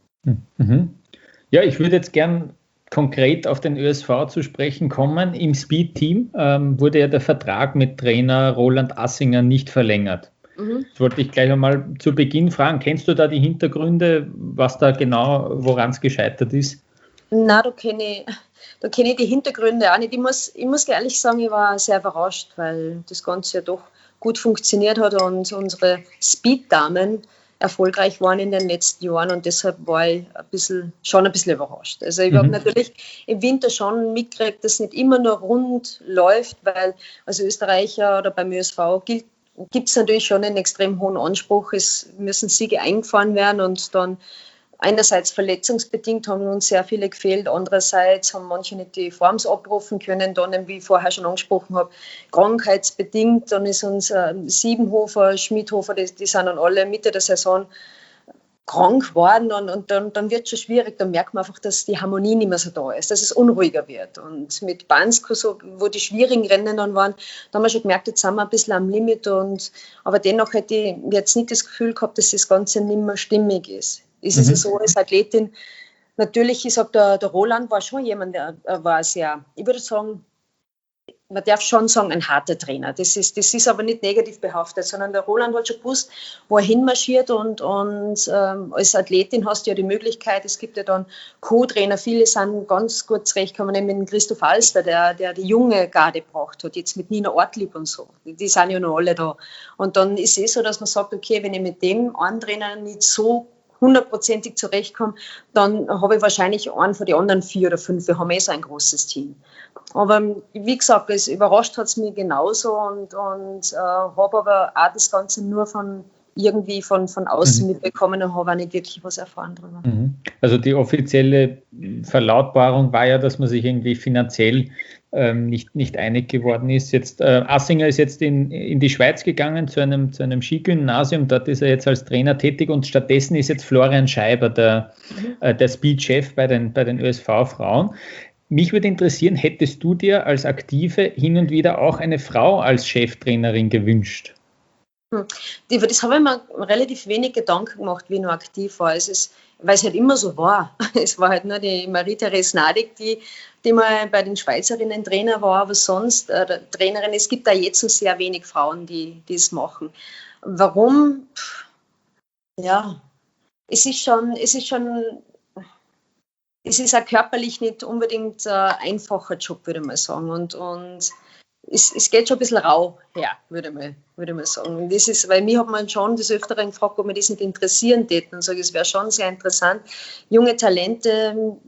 Mhm. Ja, ich würde jetzt gern konkret auf den Ö S V zu sprechen kommen. Im Speed-Team ähm, wurde ja der Vertrag mit Trainer Roland Assinger nicht verlängert. Mhm. Das wollte ich gleich einmal zu Beginn fragen. Kennst du da die Hintergründe, was da genau, woran es gescheitert ist? Na, da kenne ich, da kenne ich die Hintergründe auch nicht. Ich muss, ich muss ehrlich sagen, ich war sehr überrascht, weil das Ganze ja doch gut funktioniert hat und unsere Speed-Damen erfolgreich waren in den letzten Jahren und deshalb war ich ein bisschen, schon ein bisschen überrascht. Also ich mhm. habe natürlich im Winter schon mitgekriegt, dass es nicht immer nur rund läuft, weil als Österreicher oder beim Ö S V gibt es natürlich schon einen extrem hohen Anspruch. Es müssen Siege eingefahren werden und dann einerseits verletzungsbedingt haben uns sehr viele gefehlt, andererseits haben manche nicht die Forms abrufen können, dann, wie ich vorher schon angesprochen habe, krankheitsbedingt, dann ist uns äh, Siebenhofer, Schmidhofer, die, die sind dann alle Mitte der Saison krank geworden und, und dann, dann wird es schon schwierig, dann merkt man einfach, dass die Harmonie nicht mehr so da ist, dass es unruhiger wird und mit Bansko, so, wo die schwierigen Rennen dann waren, da haben wir schon gemerkt, jetzt sind wir ein bisschen am Limit und aber dennoch hätte ich jetzt nicht das Gefühl gehabt, dass das Ganze nicht mehr stimmig ist. Es ist mhm. so, als Athletin, natürlich, ich sage, der, der Roland war schon jemand, der war sehr, ich würde sagen, man darf schon sagen, ein harter Trainer. Das ist, das ist aber nicht negativ behaftet, sondern der Roland hat schon gewusst, wo er hinmarschiert und, und ähm, als Athletin hast du ja die Möglichkeit, es gibt ja dann Co-Trainer, viele sind ganz gut zurechtgekommen, nämlich mit Christoph Alster, der, der die junge Garde gebracht hat, jetzt mit Nina Ortlieb und so. Die, die sind ja noch alle da. Und dann ist es so, dass man sagt, okay, wenn ich mit dem einen Trainer nicht so hundertprozentig zurechtkomme, dann habe ich wahrscheinlich einen von den anderen vier oder fünf. Wir haben eh so ein großes Team. Aber wie gesagt, es überrascht hat es mich genauso und, und äh, habe aber auch das Ganze nur von irgendwie von, von außen mhm. mitbekommen und habe auch nicht wirklich was erfahren darüber. Mhm. Also die offizielle Verlautbarung war ja, dass man sich irgendwie finanziell ähm, nicht, nicht einig geworden ist. Jetzt, äh, Assinger ist jetzt in, in die Schweiz gegangen zu einem, zu einem Skigymnasium, dort ist er jetzt als Trainer tätig und stattdessen ist jetzt Florian Scheiber der, mhm. äh, der Speed-Chef bei den, bei den Ö S V-Frauen. Mich würde interessieren, hättest du dir als Aktive hin und wieder auch eine Frau als Cheftrainerin gewünscht? Hm. Über das habe ich mir relativ wenig Gedanken gemacht, wie ich noch aktiv war. Es ist, weil es halt immer so war. Es war halt nur die Marie-Therese Nadig, die, die mal bei den Schweizerinnen Trainer war, aber sonst äh, Trainerin. Es gibt da jetzt so sehr wenig Frauen, die, die es machen. Warum? Ja, es ist schon, es ist schon, es ist auch körperlich nicht unbedingt ein einfacher Job, würde ich mal sagen. Und, und es, es geht schon ein bisschen rau her, würde ich mal, würde ich mal sagen. Und das ist, weil mich hat man schon des Öfteren gefragt, ob mich das nicht interessieren täten. Und sage, es wäre schon sehr interessant, junge Talente,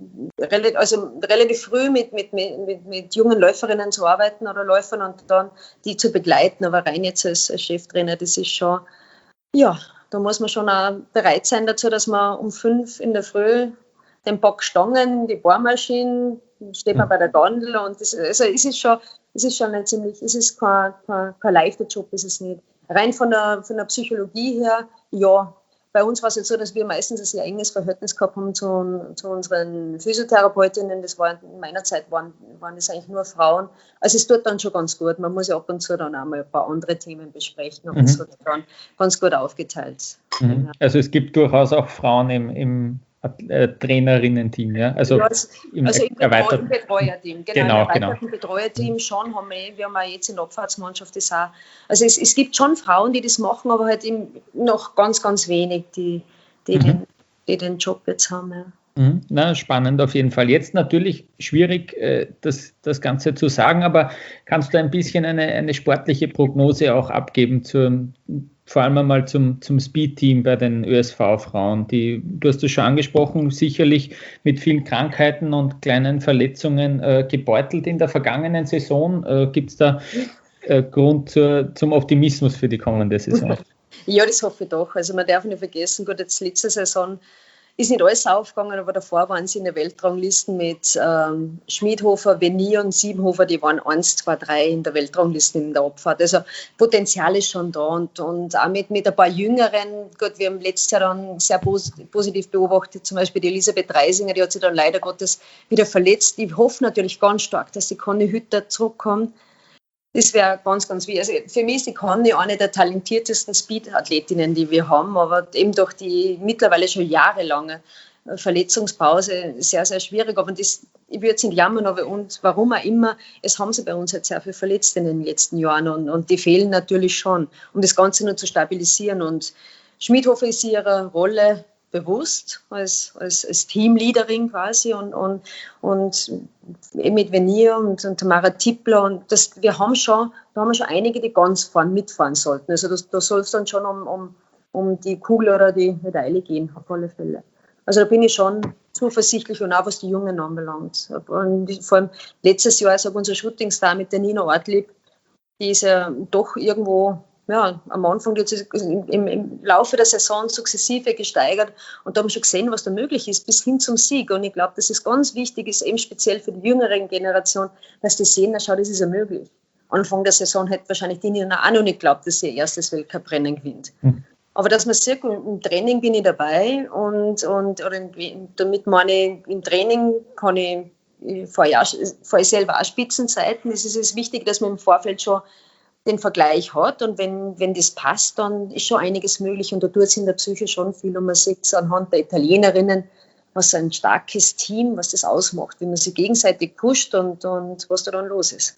also relativ früh mit, mit, mit, mit jungen Läuferinnen zu arbeiten oder Läufern und dann die zu begleiten. Aber rein jetzt als, als Cheftrainer, das ist schon, ja, da muss man schon auch bereit sein dazu, dass man um fünf in der Früh den Bock Stangen, die Bohrmaschinen, steht man bei der Gondel und das, also es ist schon, es ist schon ein ziemlich, es ist kein, kein, kein leichter Job, ist es nicht. Rein von der, von der Psychologie her, ja. Bei uns war es jetzt so, dass wir meistens ein sehr enges Verhältnis gehabt haben zu, zu unseren Physiotherapeutinnen. Das war in meiner Zeit waren, waren das eigentlich nur Frauen. Also es tut dann schon ganz gut. Man muss ja ab und zu dann auch mal ein paar andere Themen besprechen und mhm. das wird dann ganz gut aufgeteilt. Mhm. Ja. Also es gibt durchaus auch Frauen im, im Trainerinnen-Team, ja? Also, ja, also im, also im, erweiterten im Betreuerteam. Genau, genau, im erweiterten genau. Betreuerteam schon haben wir, wir haben auch jetzt in der Abfahrtsmannschaft das auch. Also es, es gibt schon Frauen, die das machen, aber halt noch ganz, ganz wenig, die, die, mhm. den, die den Job jetzt haben. Ja. Mhm. Na, spannend auf jeden Fall. Jetzt natürlich schwierig, das, das Ganze zu sagen, aber kannst du ein bisschen eine, eine sportliche Prognose auch abgeben zum vor allem einmal zum, zum Speed-Team bei den Ö S V-Frauen. Die, du hast es schon angesprochen, sicherlich mit vielen Krankheiten und kleinen Verletzungen äh, gebeutelt in der vergangenen Saison. Äh, Gibt es da äh, Grund zur, zum Optimismus für die kommende Saison? Ja, das hoffe ich doch. Also man darf nicht vergessen, gut, jetzt letzte Saison ist nicht alles aufgegangen, aber davor waren sie in der Weltranglisten mit ähm, Schmidhofer, Venier und Siebenhofer, die waren eins, zwei, drei in der Weltrangliste in der Abfahrt. Also Potenzial ist schon da und, und auch mit, mit ein paar Jüngeren, gut, wir haben letztes Jahr dann sehr pos- positiv beobachtet, zum Beispiel die Elisabeth Reisinger, die hat sich dann leider Gottes wieder verletzt. Ich hoffe natürlich ganz stark, dass die Conny Hütter zurückkommt. Das wäre ganz, ganz wichtig. Also für mich ist die Conny eine der talentiertesten Speed-Athletinnen, die wir haben, aber eben durch die mittlerweile schon jahrelange Verletzungspause sehr, sehr schwierig. Aber das, ich würde es nicht jammern, aber und warum auch immer, es haben sie bei uns halt sehr viel verletzt in den letzten Jahren und, und die fehlen natürlich schon, um das Ganze nur zu stabilisieren. Und Schmidhofer ist ihrer Rolle bewusst als, als, als Teamleaderin quasi und, und, und mit Venier und, und Tamara Tippler und das, wir haben schon, da haben wir schon einige, die ganz fahren, mitfahren sollten. Also das, da soll es dann schon um, um, um die Kugel oder die Medaille gehen, auf alle Fälle. Also da bin ich schon zuversichtlich und auch was die Jungen anbelangt. Und vor allem letztes Jahr, also unser Shootingstar mit der Nina Ortlieb, die ist ja doch irgendwo ja, am Anfang jetzt im, im Laufe der Saison sukzessive gesteigert und da haben wir schon gesehen, was da möglich ist, bis hin zum Sieg. Und ich glaube, dass es ganz wichtig ist, eben speziell für die jüngere Generation, dass die sehen, na schau, das ist ja möglich. Anfang der Saison hätte wahrscheinlich die Nina auch noch nicht geglaubt, dass sie ihr erstes Weltcuprennen gewinnt. Mhm. Aber dass man sieht, im Training bin ich dabei und, und oder in, damit meine ich, im Training kann ich, ich fahre ja, fahr ich selber auch Spitzenzeiten. Es ist es wichtig, dass man im Vorfeld schon den Vergleich hat und wenn, wenn das passt, dann ist schon einiges möglich und da tut es in der Psyche schon viel und man sieht es anhand der Italienerinnen, was ein starkes Team, was das ausmacht, wie man sich gegenseitig pusht und, und was da dann los ist.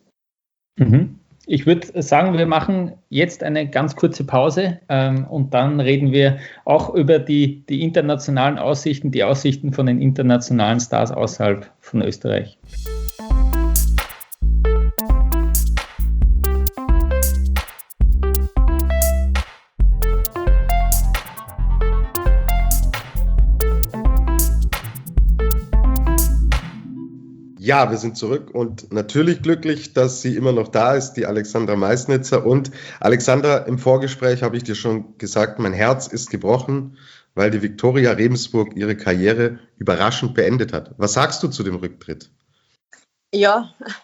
Mhm. Ich würde sagen, wir machen jetzt eine ganz kurze Pause ähm, und dann reden wir auch über die, die internationalen Aussichten, die Aussichten von den internationalen Stars außerhalb von Österreich. Ja, wir sind zurück und natürlich glücklich, dass sie immer noch da ist, die Alexandra Meisnitzer. Und Alexandra, im Vorgespräch habe ich dir schon gesagt, mein Herz ist gebrochen, weil die Viktoria Rebensburg ihre Karriere überraschend beendet hat. Was sagst du zu dem Rücktritt? Ja,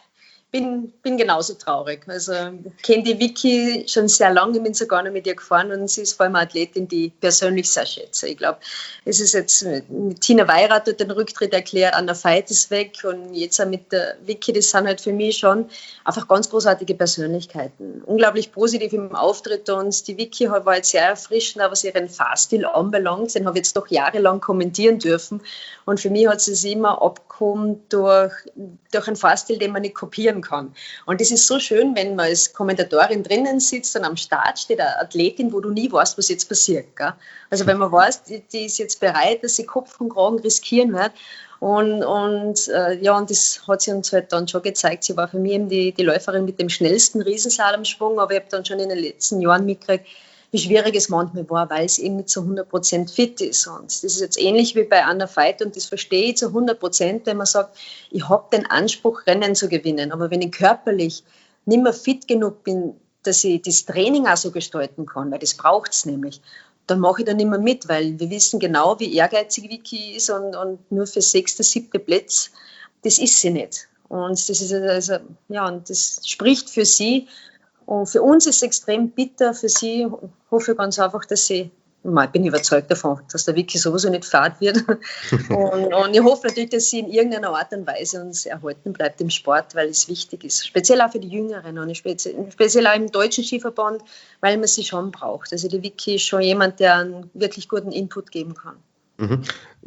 bin, bin genauso traurig. Also ich kenne die Vicky schon sehr lange, bin sogar noch mit ihr gefahren und sie ist vor allem eine Athletin, die ich persönlich sehr schätze. Ich glaube, es ist jetzt mit Tina Weirath hat den Rücktritt erklärt, Anna Veit ist weg und jetzt auch mit der Vicky, das sind halt für mich schon einfach ganz großartige Persönlichkeiten. Unglaublich positiv im Auftritt und die Vicky war jetzt sehr erfrischend, was ihren Fahrstil anbelangt. Den habe ich jetzt doch jahrelang kommentieren dürfen und für mich hat sie es immer abgekommen durch, durch einen Fahrstil, den man nicht kopieren kann. Und das ist so schön, wenn man als Kommentatorin drinnen sitzt und am Start steht eine Athletin, wo du nie weißt, was jetzt passiert. Gell? Also wenn man weiß, die, die ist jetzt bereit, dass sie Kopf und Kragen riskieren wird. Und, und äh, ja, und das hat sie uns halt dann schon gezeigt. Sie war für mich eben die, die Läuferin mit dem schnellsten Riesenslalomschwung, aber ich habe dann schon in den letzten Jahren mitgekriegt, wie schwierig es manchmal war, weil es eben nicht zu hundert Prozent fit ist. Und das ist jetzt ähnlich wie bei Anna Veit und das verstehe ich zu hundert Prozent, wenn man sagt, ich habe den Anspruch, Rennen zu gewinnen, aber wenn ich körperlich nicht mehr fit genug bin, dass ich das Training auch so gestalten kann, weil das braucht es nämlich, dann mache ich da nicht mehr mit, weil wir wissen genau, wie ehrgeizig Vicky ist und, und nur für sechste, siebte Plätze, das ist sie nicht. Und das ist also, ja, und das spricht für sie. Und für uns ist es extrem bitter, für sie hoffe ich ganz einfach, dass sie, ich bin überzeugt davon, dass der Vicky sowieso nicht fad wird. und, und ich hoffe natürlich, dass sie in irgendeiner Art und Weise uns erhalten bleibt im Sport, weil es wichtig ist. Speziell auch für die Jüngeren und speziell, speziell auch im Deutschen Skiverband, weil man sie schon braucht. Also die Vicky ist schon jemand, der einen wirklich guten Input geben kann. Mhm.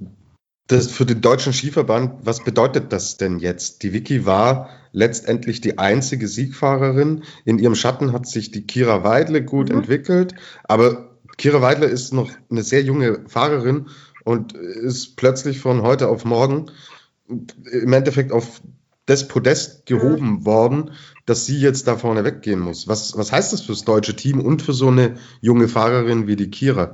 Das für den Deutschen Skiverband, was bedeutet das denn jetzt? Die Vicky war letztendlich die einzige Siegfahrerin. In ihrem Schatten hat sich die Kira Weidle gut mhm. entwickelt, aber Kira Weidle ist noch eine sehr junge Fahrerin und ist plötzlich von heute auf morgen im Endeffekt auf das Podest gehoben mhm. worden, dass sie jetzt da vorne weggehen muss. Was, was heißt das fürs deutsche Team und für so eine junge Fahrerin wie die Kira?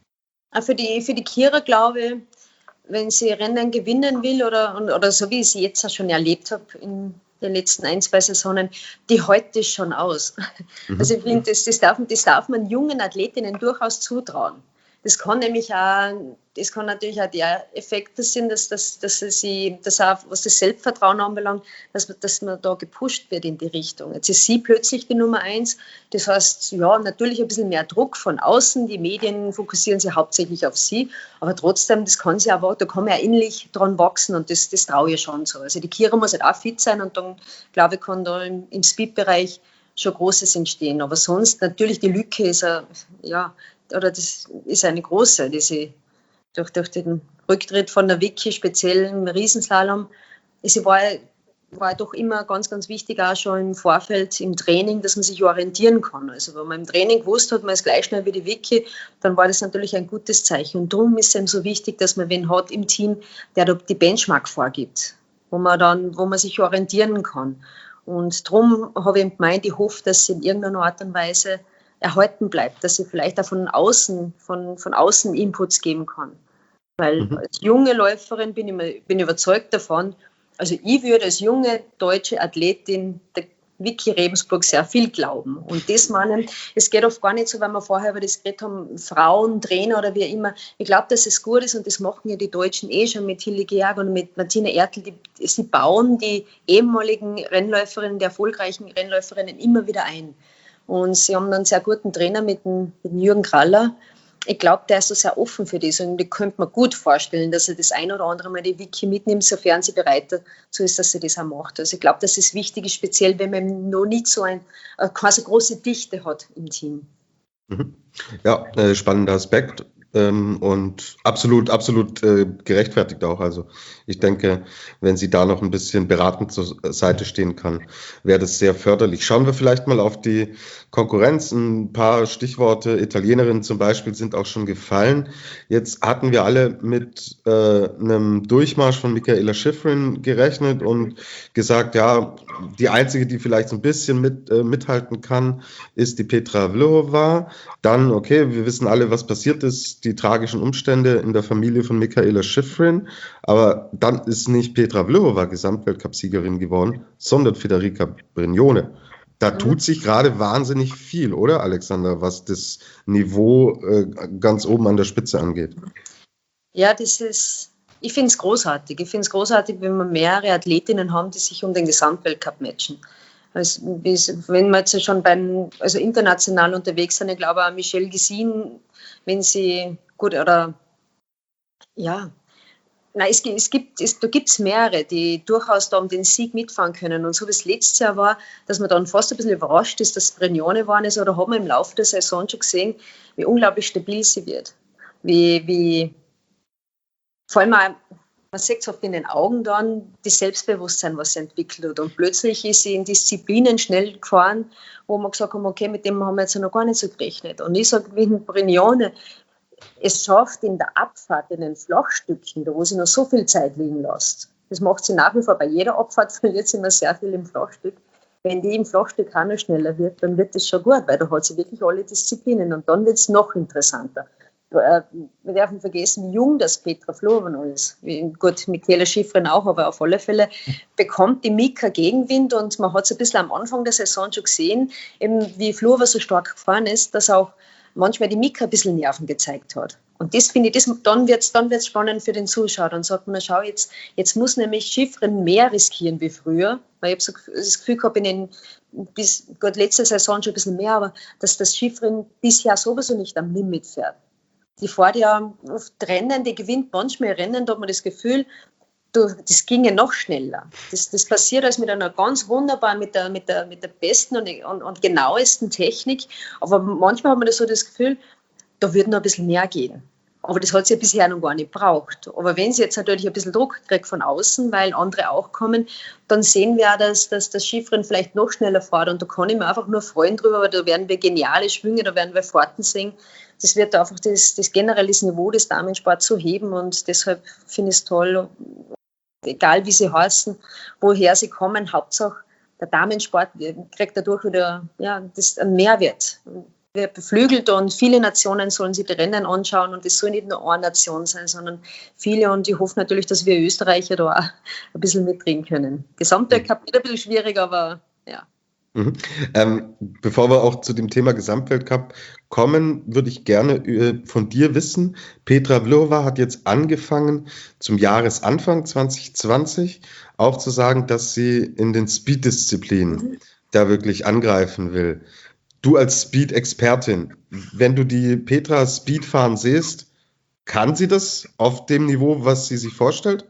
Für die, für die Kira glaube ich, wenn sie Rennen gewinnen will oder, oder so wie ich sie jetzt auch schon erlebt habe in den letzten ein, zwei Saisonen, die hält das schon aus. Mhm. Also ich finde, das, das, darf, das darf man jungen Athletinnen durchaus zutrauen. Das kann nämlich auch, das kann natürlich auch der Effekt sein, dass, dass, dass sie, dass auch, was das Selbstvertrauen anbelangt, dass, dass man da gepusht wird in die Richtung. Jetzt ist sie plötzlich die Nummer eins. Das heißt, ja, natürlich ein bisschen mehr Druck von außen. Die Medien fokussieren sich hauptsächlich auf sie. Aber trotzdem, das kann sie auch, da kann man ja innerlich dran wachsen und das, das traue ich schon so. Also die Kira muss halt auch fit sein und dann, glaube ich, kann da im, im Speed-Bereich schon Großes entstehen. Aber sonst natürlich die Lücke ist ja, ja oder das ist eine große, die sie durch, durch den Rücktritt von der Vicky, speziell im Riesenslalom, sie war, war doch immer ganz, ganz wichtig, auch schon im Vorfeld, im Training, dass man sich orientieren kann. Also wenn man im Training gewusst hat, man ist gleich schnell wie die Vicky, dann war das natürlich ein gutes Zeichen. Und darum ist es eben so wichtig, dass man wen hat im Team, der die Benchmark vorgibt, wo man dann, wo man sich orientieren kann. Und darum habe ich gemeint, ich hoffe, dass sie in irgendeiner Art und Weise erhalten bleibt, dass sie vielleicht auch von außen, von, von außen Inputs geben kann. Weil mhm. als junge Läuferin bin ich, mir, bin überzeugt davon, also ich würde als junge deutsche Athletin der Vicky Rebensburg sehr viel glauben. Und das meinen, es geht oft gar nicht so, weil wir vorher über das geredet haben, Frauen, Trainer oder wie immer. Ich glaube, dass es gut ist und das machen ja die Deutschen eh schon mit Hilde Georg und mit Martina Ertl. Die, sie bauen die ehemaligen Rennläuferinnen, die erfolgreichen Rennläuferinnen immer wieder ein. Und sie haben einen sehr guten Trainer mit dem, mit dem Jürgen Kraller. Ich glaube, der ist so sehr offen für das und ich könnte mir gut vorstellen, dass er das ein oder andere Mal die Vicky mitnimmt, sofern sie bereit dazu ist, dass sie das auch macht. Also ich glaube, dass es wichtig ist, speziell wenn man noch nicht so ein, quasi große Dichte hat im Team. Ja, äh, spannender Aspekt. Ähm, und absolut, absolut äh, gerechtfertigt auch. Also ich denke, wenn sie da noch ein bisschen beratend zur Seite stehen kann, wäre das sehr förderlich. Schauen wir vielleicht mal auf die Konkurrenz. Ein paar Stichworte, Italienerinnen zum Beispiel, sind auch schon gefallen. Jetzt hatten wir alle mit äh, einem Durchmarsch von Mikaela Shiffrin gerechnet und gesagt, ja, die einzige, die vielleicht so ein bisschen mit, äh, mithalten kann, ist die Petra Vlhova. Dann, okay, wir wissen alle, was passiert ist, die tragischen Umstände in der Familie von Mikaela Shiffrin, aber dann ist nicht Petra Vlhova Gesamtweltcup-Siegerin geworden, sondern Federica Brignone. Da tut sich gerade wahnsinnig viel, oder Alexander, was das Niveau äh, ganz oben an der Spitze angeht? Ja, das ist, ich finde es großartig. Ich finde es großartig, wenn wir mehrere Athletinnen haben, die sich um den Gesamtweltcup matchen. Also, wenn wir jetzt schon beim, also international unterwegs sind, ich glaube auch Michelle Gesin, wenn sie gut oder ja, nein, es, es gibt, es, da gibt es mehrere, die durchaus da um den Sieg mitfahren können. Und so wie es letztes Jahr war, dass man dann fast ein bisschen überrascht ist, dass es Brignone waren ist, oder haben wir im Laufe der Saison schon gesehen, wie unglaublich stabil sie wird. Wie, wie vor allem auch, man sieht es oft in den Augen dann, das Selbstbewusstsein, was sie entwickelt hat. Und plötzlich ist sie in Disziplinen schnell gefahren, wo man gesagt haben, okay, mit dem haben wir jetzt noch gar nicht so gerechnet. Und ich sage, wie ein Brignone, es schafft in der Abfahrt, in den Flachstücken, da wo sie noch so viel Zeit liegen lässt. Das macht sie nach wie vor bei jeder Abfahrt, verliert sie immer sehr viel im Flachstück. Wenn die im Flachstück auch noch schneller wird, dann wird das schon gut, weil da hat sie wirklich alle Disziplinen und dann wird es noch interessanter. Wir dürfen vergessen, wie jung das Petra Vlhova noch ist. Gut, Michaela Schifrin auch, aber auf alle Fälle bekommt die Mika Gegenwind und man hat es ein bisschen am Anfang der Saison schon gesehen, eben wie Vlhova so stark gefahren ist, dass auch manchmal die Mika ein bisschen Nerven gezeigt hat. Und das finde ich, das, dann wird es dann wird's spannend für den Zuschauer. Dann sagt man, schau, jetzt, jetzt muss nämlich Schifrin mehr riskieren wie früher. Weil ich habe so das Gefühl gehabt, in den, bis Gott, letzte Saison schon ein bisschen mehr, aber dass das Schifrin bisher sowieso nicht am Limit fährt. Die fährt ja oft Rennen, die gewinnt manchmal Rennen, da hat man das Gefühl, du, das ginge noch schneller. Das, das passiert also mit einer ganz wunderbaren, mit der, mit der, mit der besten und, und, und genauesten Technik. Aber manchmal hat man das so das Gefühl, da würde noch ein bisschen mehr gehen. Aber das hat sie ja bisher noch gar nicht gebraucht. Aber wenn sie jetzt natürlich ein bisschen Druck kriegt von außen, weil andere auch kommen, dann sehen wir auch, dass, dass das Skifahren vielleicht noch schneller fährt. Und da kann ich mir einfach nur freuen drüber, weil da werden wir geniale Schwünge, da werden wir Fahrten sehen. Das wird einfach das, das generelle Niveau des Damensports so heben und deshalb finde ich es toll, egal wie sie heißen, woher sie kommen, Hauptsache der Damensport kriegt dadurch wieder ja, das einen Mehrwert. Wird beflügelt und viele Nationen sollen sich die Rennen anschauen und es soll nicht nur eine Nation sein, sondern viele und ich hoffe natürlich, dass wir Österreicher da auch ein bisschen mitreden können. Gesamtweltcup wird ein bisschen schwierig, aber ja. Mhm. Ähm, bevor wir auch zu dem Thema Gesamtweltcup kommen, würde ich gerne äh, von dir wissen, Petra Vlhova hat jetzt angefangen, zum Jahresanfang zwanzig zwanzig auch zu sagen, dass sie in den Speed-Disziplinen mhm. da wirklich angreifen will. Du als Speed-Expertin, wenn du die Petra Speed fahren siehst, kann sie das auf dem Niveau, was sie sich vorstellt?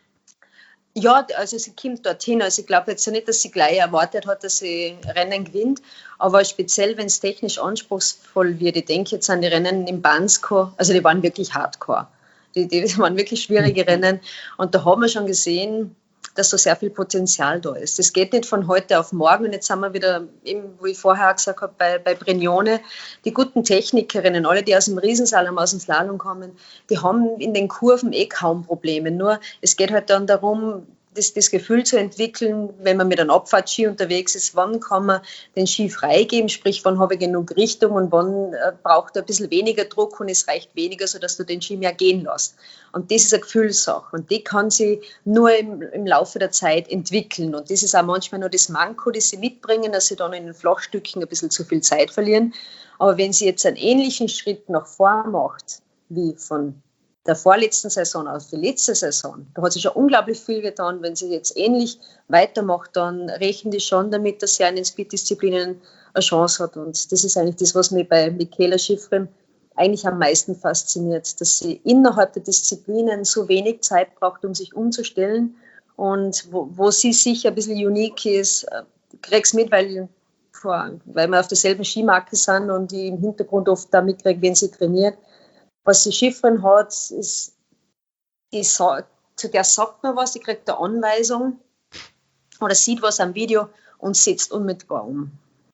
Ja, also sie kommt dorthin. Also ich glaube jetzt nicht, dass sie gleich erwartet hat, dass sie Rennen gewinnt. Aber speziell, wenn es technisch anspruchsvoll wird, ich denke jetzt an die Rennen im Bansko, also die waren wirklich hardcore. Die, die waren wirklich schwierige Rennen. Und da haben wir schon gesehen, dass da sehr viel Potenzial da ist. Das geht nicht von heute auf morgen. Und jetzt haben wir wieder, eben, wie ich vorher auch gesagt habe, bei, bei Brignone, die guten Technikerinnen, alle, die aus dem Riesenslalom, aus dem Slalom kommen, die haben in den Kurven eh kaum Probleme. Nur es geht halt dann darum, das, das Gefühl zu entwickeln, wenn man mit einem Abfahrtski unterwegs ist, wann kann man den Ski freigeben, sprich, wann habe ich genug Richtung und wann äh, braucht er ein bisschen weniger Druck und es reicht weniger, sodass du den Ski mehr gehen lässt. Und das ist eine Gefühlssache und die kann sie nur im, im Laufe der Zeit entwickeln. Und das ist auch manchmal nur das Manko, das sie mitbringen, dass sie dann in den Flachstücken ein bisschen zu viel Zeit verlieren. Aber wenn sie jetzt einen ähnlichen Schritt nach vor macht, wie von der vorletzten Saison aus die letzte Saison, da hat sie schon unglaublich viel getan. Wenn sie jetzt ähnlich weitermacht, dann rechnen die schon damit, dass sie in den Speed-Disziplinen eine Chance hat. Und das ist eigentlich das, was mich bei Michaela Schifrin eigentlich am meisten fasziniert, dass sie innerhalb der Disziplinen so wenig Zeit braucht, um sich umzustellen. Und wo, wo sie sicher ein bisschen unique ist, krieg's mit, weil, weil wir auf derselben Skimarke sind und die im Hintergrund oft da mitkriegt, wenn sie trainiert. Was die Schifrin hat, ist, die, zu der sagt man was, die kriegt eine Anweisung oder sieht was am Video und setzt unmittelbar um.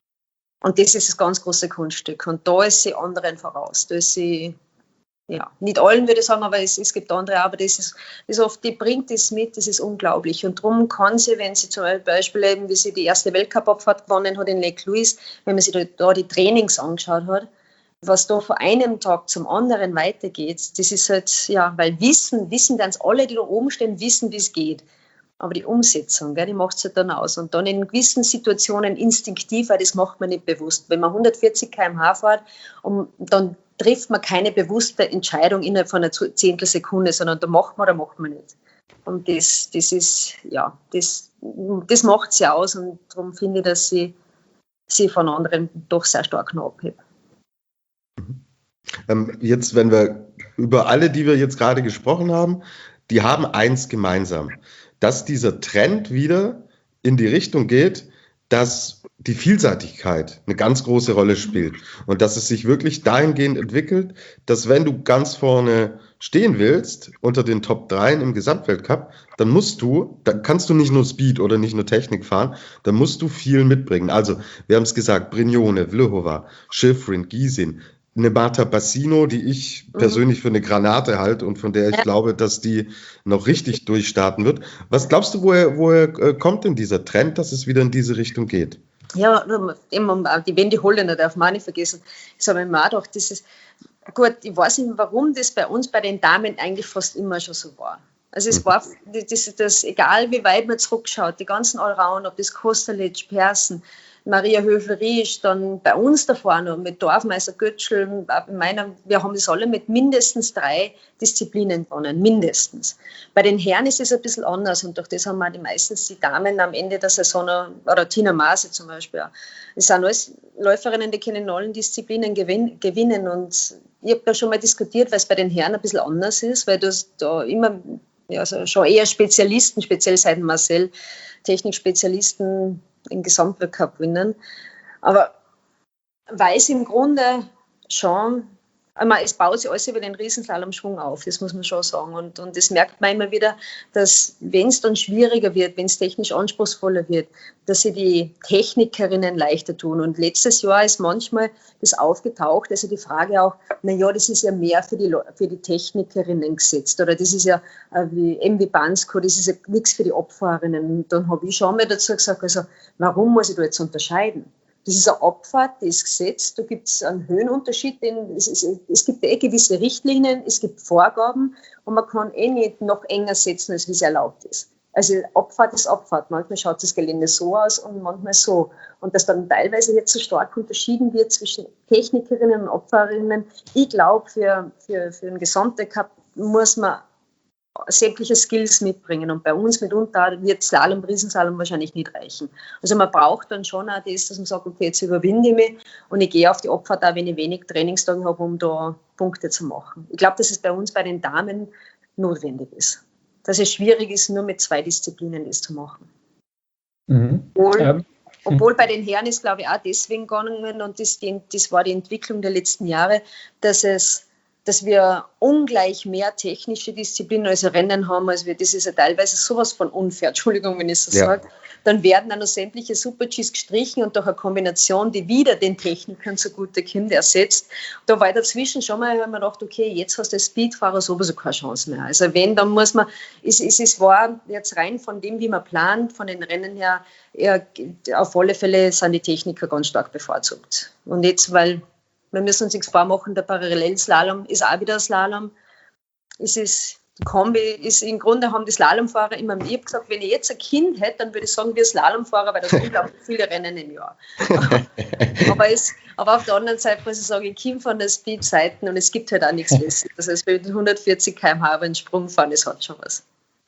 Und das ist das ganz große Kunststück. Und da ist sie anderen voraus. Da ist sie, ja, nicht allen würde ich sagen, aber es, es gibt andere, aber das ist, das ist oft, die bringt das mit, das ist unglaublich. Und darum kann sie, wenn sie zum Beispiel eben, wie sie die erste Weltcup-Abfahrt gewonnen hat in Lake Louise, wenn man sich da, da die Trainings angeschaut hat, was da von einem Tag zum anderen weitergeht, das ist halt, ja, weil Wissen, Wissen, ganz alle, die da oben stehen, wissen, wie es geht. Aber die Umsetzung, gell, die macht es halt dann aus. Und dann in gewissen Situationen instinktiv, weil das macht man nicht bewusst. Wenn man hundertvierzig Kilometer pro Stunde fährt und dann trifft man keine bewusste Entscheidung innerhalb von einer Zehntelsekunde, sondern da macht man oder macht man nicht. Und das, das ist, ja, das, das macht sie aus und darum finde ich, dass sie, sie von anderen doch sehr stark noch abhebt. Ähm, jetzt, wenn wir über alle, die wir jetzt gerade gesprochen haben, die haben eins gemeinsam, dass dieser Trend wieder in die Richtung geht, dass die Vielseitigkeit eine ganz große Rolle spielt und dass es sich wirklich dahingehend entwickelt, dass wenn du ganz vorne stehen willst, unter den Top drei im Gesamtweltcup, dann musst du, dann kannst du nicht nur Speed oder nicht nur Technik fahren, dann musst du viel mitbringen. Also, wir haben es gesagt, Brignone, Vlhova, Shiffrin, Gysin, eine Marta Bassino, die ich mhm. persönlich für eine Granate halte und von der ich ja. glaube, dass die noch richtig durchstarten wird. Was glaubst du, woher, woher kommt denn dieser Trend, dass es wieder in diese Richtung geht? Ja, die Wendy Holländer darf man auch nicht vergessen. Das habe ich mir auch gedacht, das ist, gut, ich weiß nicht, warum das bei uns, bei den Damen eigentlich fast immer schon so war. Also es mhm. war, das, das, egal wie weit man zurückschaut, die ganzen Allround, ob das Kostelic, Persen, Maria Höfel-Riesch, dann bei uns davor noch mit Dorfmeister Götschel, meiner, wir haben das alle mit mindestens drei Disziplinen gewonnen, mindestens. Bei den Herren ist es ein bisschen anders und durch das haben wir die meistens die Damen am Ende der Saison, oder Tina Maase zum Beispiel auch. Es sind alles Läuferinnen, die können in allen Disziplinen gewin- gewinnen und ich habe da schon mal diskutiert, weil es bei den Herren ein bisschen anders ist, weil du da immer, ja, also schon eher Spezialisten, speziell seit Marcel, Technikspezialisten im Gesamtweltcup gewinnen. Aber weiß im Grunde schon, einmal, es baut sich alles über den Riesenslalomschwung auf, das muss man schon sagen. Und, und das merkt man immer wieder, dass wenn es dann schwieriger wird, wenn es technisch anspruchsvoller wird, dass sie die Technikerinnen leichter tun. Und letztes Jahr ist manchmal das aufgetaucht, also die Frage auch, naja, das ist ja mehr für die, für die Technikerinnen gesetzt oder das ist ja äh, wie M wie Bansko, das ist ja nichts für die Abfahrerinnen. Und dann habe ich schon mal dazu gesagt, also warum muss ich da jetzt unterscheiden? Das ist eine Abfahrt, die ist gesetzt, da gibt es einen Höhenunterschied, den, es, ist, es gibt eh gewisse Richtlinien, es gibt Vorgaben und man kann eh nicht noch enger setzen, als wie es erlaubt ist. Also Abfahrt ist Abfahrt, manchmal schaut das Gelände so aus und manchmal so. Und dass dann teilweise jetzt so stark unterschieden wird zwischen Technikerinnen und Abfahrerinnen, ich glaube, für, für, für einen Gesamtweltcup muss man sämtliche Skills mitbringen und bei uns mitunter wird Slalom, Riesenslalom wahrscheinlich nicht reichen. Also man braucht dann schon auch das, dass man sagt, okay, jetzt überwinde ich mich und ich gehe auf die Abfahrt auch, wenn ich wenig Trainingstage habe, um da Punkte zu machen. Ich glaube, dass es bei uns bei den Damen notwendig ist. Dass es schwierig ist, nur mit zwei Disziplinen das zu machen. Mhm. Obwohl, ja. obwohl bei den Herren ist, glaube ich, auch deswegen gegangen und das, die, das war die Entwicklung der letzten Jahre, dass es dass wir ungleich mehr technische Disziplinen, also Rennen haben, als wir, das ist ja teilweise sowas von unfair, Entschuldigung, wenn ich so ja. sage, dann werden dann noch sämtliche Super-Gs gestrichen und durch eine Kombination, die wieder den Technikern zugute kommt, ersetzt. Da war dazwischen schon mal, wenn man gedacht, okay, jetzt hast du als Speedfahrer sowieso keine Chance mehr. Also wenn, dann muss man, es, es, es war jetzt rein von dem, wie man plant, von den Rennen her, eher, auf alle Fälle sind die Techniker ganz stark bevorzugt. Und jetzt, weil wir müssen uns nichts vormachen, der Parallelslalom ist auch wieder ein Slalom. Es ist, die Kombi ist, im Grunde haben die Slalomfahrer immer, ich habe gesagt, wenn ich jetzt ein Kind hätte, dann würde ich sagen, wir Slalomfahrer, weil das unglaublich viele Rennen im Jahr. aber, es, aber auf der anderen Seite muss ich sagen, ich komme von der Speed-Seiten und es gibt halt auch nichts Lässiges. Das heißt, wenn hundertvierzig Kilometer pro Stunde aber einen Sprung fahren, das hat schon was.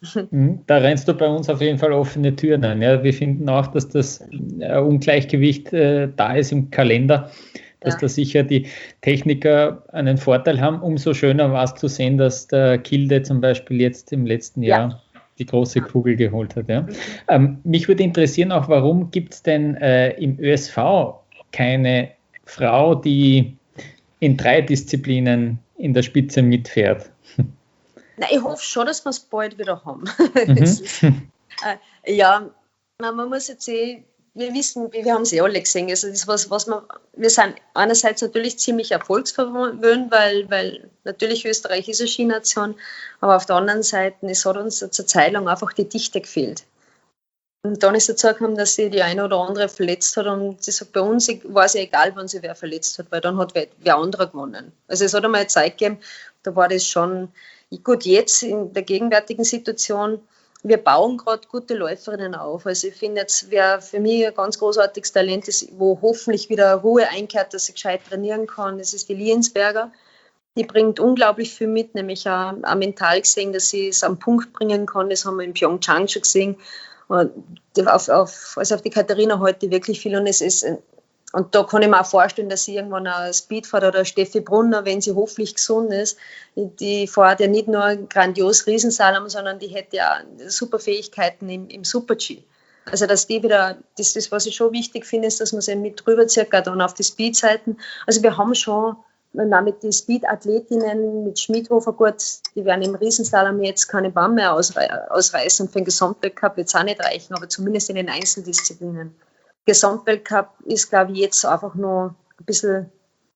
Da rennst du bei uns auf jeden Fall offene Türen ein. Ja, wir finden auch, dass das Ungleichgewicht äh, da ist im Kalender, dass ja. da sicher die Techniker einen Vorteil haben. Umso schöner war es zu sehen, dass der Kilde zum Beispiel jetzt im letzten Jahr ja. die große Kugel geholt hat. Ja. Mhm. Ähm, mich würde interessieren auch, warum gibt es denn äh, im Ö S V keine Frau, die in drei Disziplinen in der Spitze mitfährt? Na, ich hoffe schon, dass wir es bald wieder haben. Mhm. ist, äh, ja, na, man muss jetzt sehen, wir wissen, wir haben es eh alle gesehen, also das was, was man, wir sind einerseits natürlich ziemlich erfolgsverwöhnt, weil, weil natürlich Österreich ist eine Skination, aber auf der anderen Seite, es hat uns zur Zeit lang einfach die Dichte gefehlt. Und dann ist dazu gekommen, dass sie die eine oder andere verletzt hat und das hat bei uns war es ja egal, wann sie wer verletzt hat, weil dann hat wer, wer anderer gewonnen. Also es hat einmal eine Zeit gegeben, da war das schon, gut, jetzt in der gegenwärtigen Situation, wir bauen gerade gute Läuferinnen auf. Also ich finde jetzt, wer für mich ein ganz großartiges Talent ist, wo hoffentlich wieder Ruhe einkehrt, dass sie gescheit trainieren kann, das ist die Liensberger. Die bringt unglaublich viel mit, nämlich auch, auch mental gesehen, dass sie es am Punkt bringen kann. Das haben wir in Pyeongchang schon gesehen. Und auf, auf, also auf die Katharina heute wirklich viel. Und, es ist, und da kann ich mir auch vorstellen, dass sie irgendwann auch Speed fährt oder Steffi Brunner, wenn sie hoffentlich gesund ist. Die, die fährt ja nicht nur grandios Riesensalom, sondern die hätte ja super Fähigkeiten im, im Super-G. Also dass die wieder, das, das was ich schon wichtig finde, ist, dass man sie mit drüber circa dann auf die Speed-Seiten. Also wir haben schon mit den Speed-Athletinnen, mit Schmidhofer, gut, die werden im Riesenslalom jetzt keine Bahn mehr ausrei- ausreißen und für den Gesamtweltcup wird es auch nicht reichen, aber zumindest in den Einzeldisziplinen. Gesamtweltcup ist, glaube ich, jetzt einfach nur ein bisschen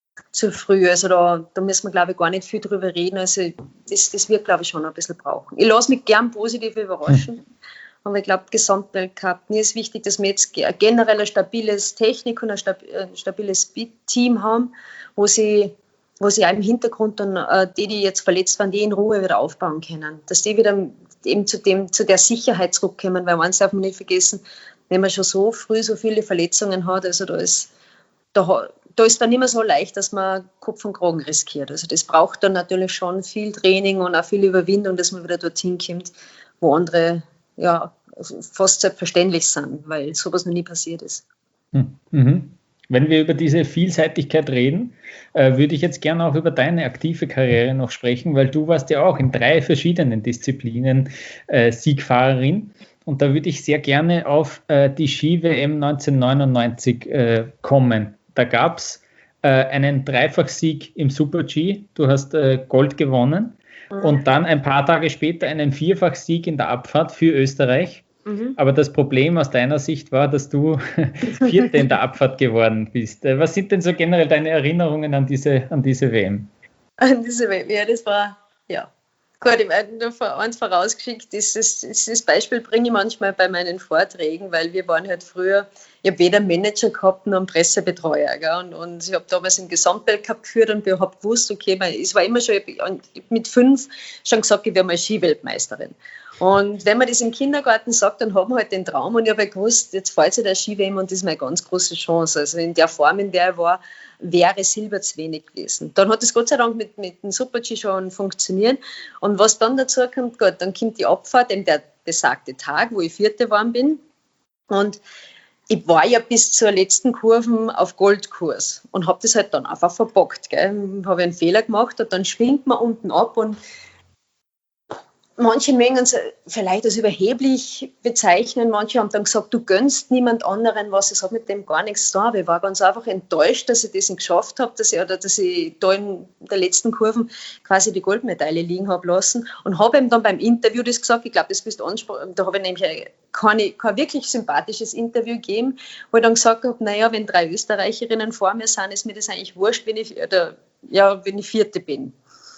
zu früh. Also da, da müssen wir, glaube ich, gar nicht viel drüber reden. Also das, das wird, glaube ich, schon ein bisschen brauchen. Ich lasse mich gern positiv überraschen. Aber ich glaube, Gesamtweltcup, mir ist wichtig, dass wir jetzt generell ein stabiles Technik und ein stabiles Speed-Team haben, wo sie wo sie auch im Hintergrund dann äh, die, die jetzt verletzt waren, die in Ruhe wieder aufbauen können. Dass die wieder eben zu, dem, zu der Sicherheit zurückkommen, weil eins darf man nicht vergessen, wenn man schon so früh so viele Verletzungen hat, also da ist, da, da ist dann immer so leicht, dass man Kopf und Kragen riskiert. Also das braucht dann natürlich schon viel Training und auch viel Überwindung, dass man wieder dorthin kommt, wo andere ja fast selbstverständlich sind, weil sowas noch nie passiert ist. Mhm. Wenn wir über diese Vielseitigkeit reden, äh, würde ich jetzt gerne auch über deine aktive Karriere noch sprechen, weil du warst ja auch in drei verschiedenen Disziplinen äh, Siegfahrerin. Und da würde ich sehr gerne auf äh, die Ski-W M neunzehnhundertneunundneunzig äh, kommen. Da gab es äh, einen Dreifachsieg im Super-G. Du hast äh, Gold gewonnen. Mhm. Und dann ein paar Tage später einen Vierfachsieg in der Abfahrt für Österreich. Mhm. Aber das Problem aus deiner Sicht war, dass du Vierte in der Abfahrt geworden bist. Was sind denn so generell deine Erinnerungen an diese, an diese W M? An diese W M, ja, das war, ja. Gut, ich habe nur vor eins vorausgeschickt, dieses, dieses Beispiel bringe ich manchmal bei meinen Vorträgen, weil wir waren halt früher, ich habe weder Manager gehabt noch einen Pressebetreuer. Gell? Und, und ich habe damals einen Gesamtweltcup geführt und ich habe gewusst, okay, es war immer schon, ich hab mit fünf schon gesagt, ich werde mal Skiweltmeisterin. Und wenn man das im Kindergarten sagt, dann haben wir halt den Traum und ich habe gewusst, jetzt fällt sich der Ski-W M und das ist meine ganz große Chance. Also in der Form, in der ich war, wäre Silber zu wenig gewesen. Dann hat es Gott sei Dank mit, mit dem Super-G schon funktioniert. Und was dann dazu kommt, Gott, dann kommt die Abfahrt, eben der besagte Tag, wo ich Vierte geworden bin. Und ich war ja bis zur letzten Kurve auf Goldkurs und habe das halt dann einfach verbockt. Gell? Habe einen Fehler gemacht und dann schwingt man unten ab und manche mögen es vielleicht als überheblich bezeichnen, manche haben dann gesagt, du gönnst niemand anderen was, es hat mit dem gar nichts zu tun, aber ich war ganz einfach enttäuscht, dass ich das nicht geschafft habe, dass ich, oder dass ich da in der letzten Kurve quasi die Goldmedaille liegen habe lassen und habe ihm dann beim Interview das gesagt, ich glaube, das bist du ansprechen, da habe ich nämlich kein, kein wirklich sympathisches Interview gegeben, wo ich dann gesagt habe, naja, wenn drei Österreicherinnen vor mir sind, ist mir das eigentlich wurscht, wenn ich, oder, ja, wenn ich Vierte bin.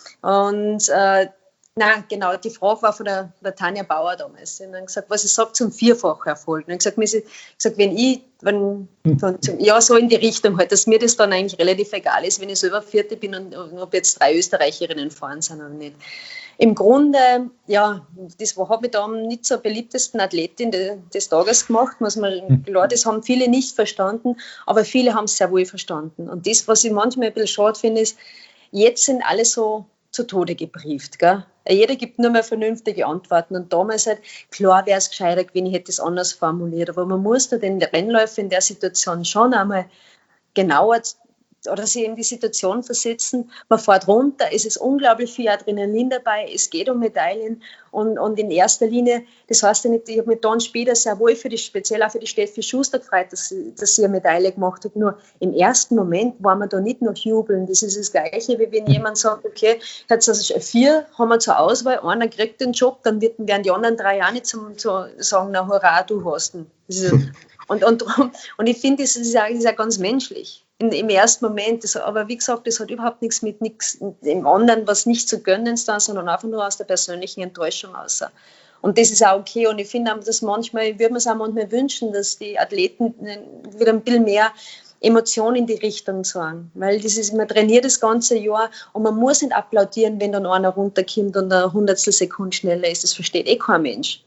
Und äh, Nein, genau, die Frage war von der, der Tanja Bauer damals. Sie hat dann gesagt, was ich sage zum Vierfacherfolg. Und ich habe gesagt, gesagt, wenn ich, wenn, zum, ja, so in die Richtung halt, dass mir das dann eigentlich relativ egal ist, wenn ich selber Vierte bin und, und ob jetzt drei Österreicherinnen fahren sind oder nicht. Im Grunde, ja, das habe ich da am nicht so beliebtesten Athletin de, des Tages gemacht, muss man, klar, das haben viele nicht verstanden, aber viele haben es sehr wohl verstanden. Und das, was ich manchmal ein bisschen schade finde, ist, jetzt sind alle so zu Tode gebrieft, gell? Jeder gibt nur mehr vernünftige Antworten und damals halt, klar wäre es gescheiter gewesen, ich hätte es anders formuliert, aber man muss da den Rennläufer in der Situation schon einmal genauer oder sich in die Situation versetzen, man fährt runter, es ist unglaublich viel Adrenalin dabei, es geht um Medaillen und, und in erster Linie, das heißt ja nicht, ich habe mich dann später sehr wohl für die, speziell auch für die Steffi Schuster gefreut, dass sie, dass sie eine Medaille gemacht hat, nur im ersten Moment war man da nicht noch jubeln, das ist das Gleiche, wie wenn jemand sagt, okay, jetzt also vier haben wir zur Auswahl, einer kriegt den Job, dann werden die anderen drei Jahre nicht zum, zu sagen, na hurra, du hast ihn. Und, und, und ich finde, das ist ja, das ist ja ganz menschlich. In, im ersten Moment, das, aber wie gesagt, das hat überhaupt nichts mit nichts dem anderen, was nicht zu gönnen ist, sondern einfach nur aus der persönlichen Enttäuschung aus. Und das ist auch okay. Und ich finde, dass manchmal, ich würde mir es auch manchmal wünschen, dass die Athleten wieder ein bisschen mehr Emotionen in die Richtung sagen. Weil das ist, man trainiert das ganze Jahr und man muss nicht applaudieren, wenn dann einer runterkommt und eine Hundertstel Sekunde schneller ist. Das versteht eh kein Mensch.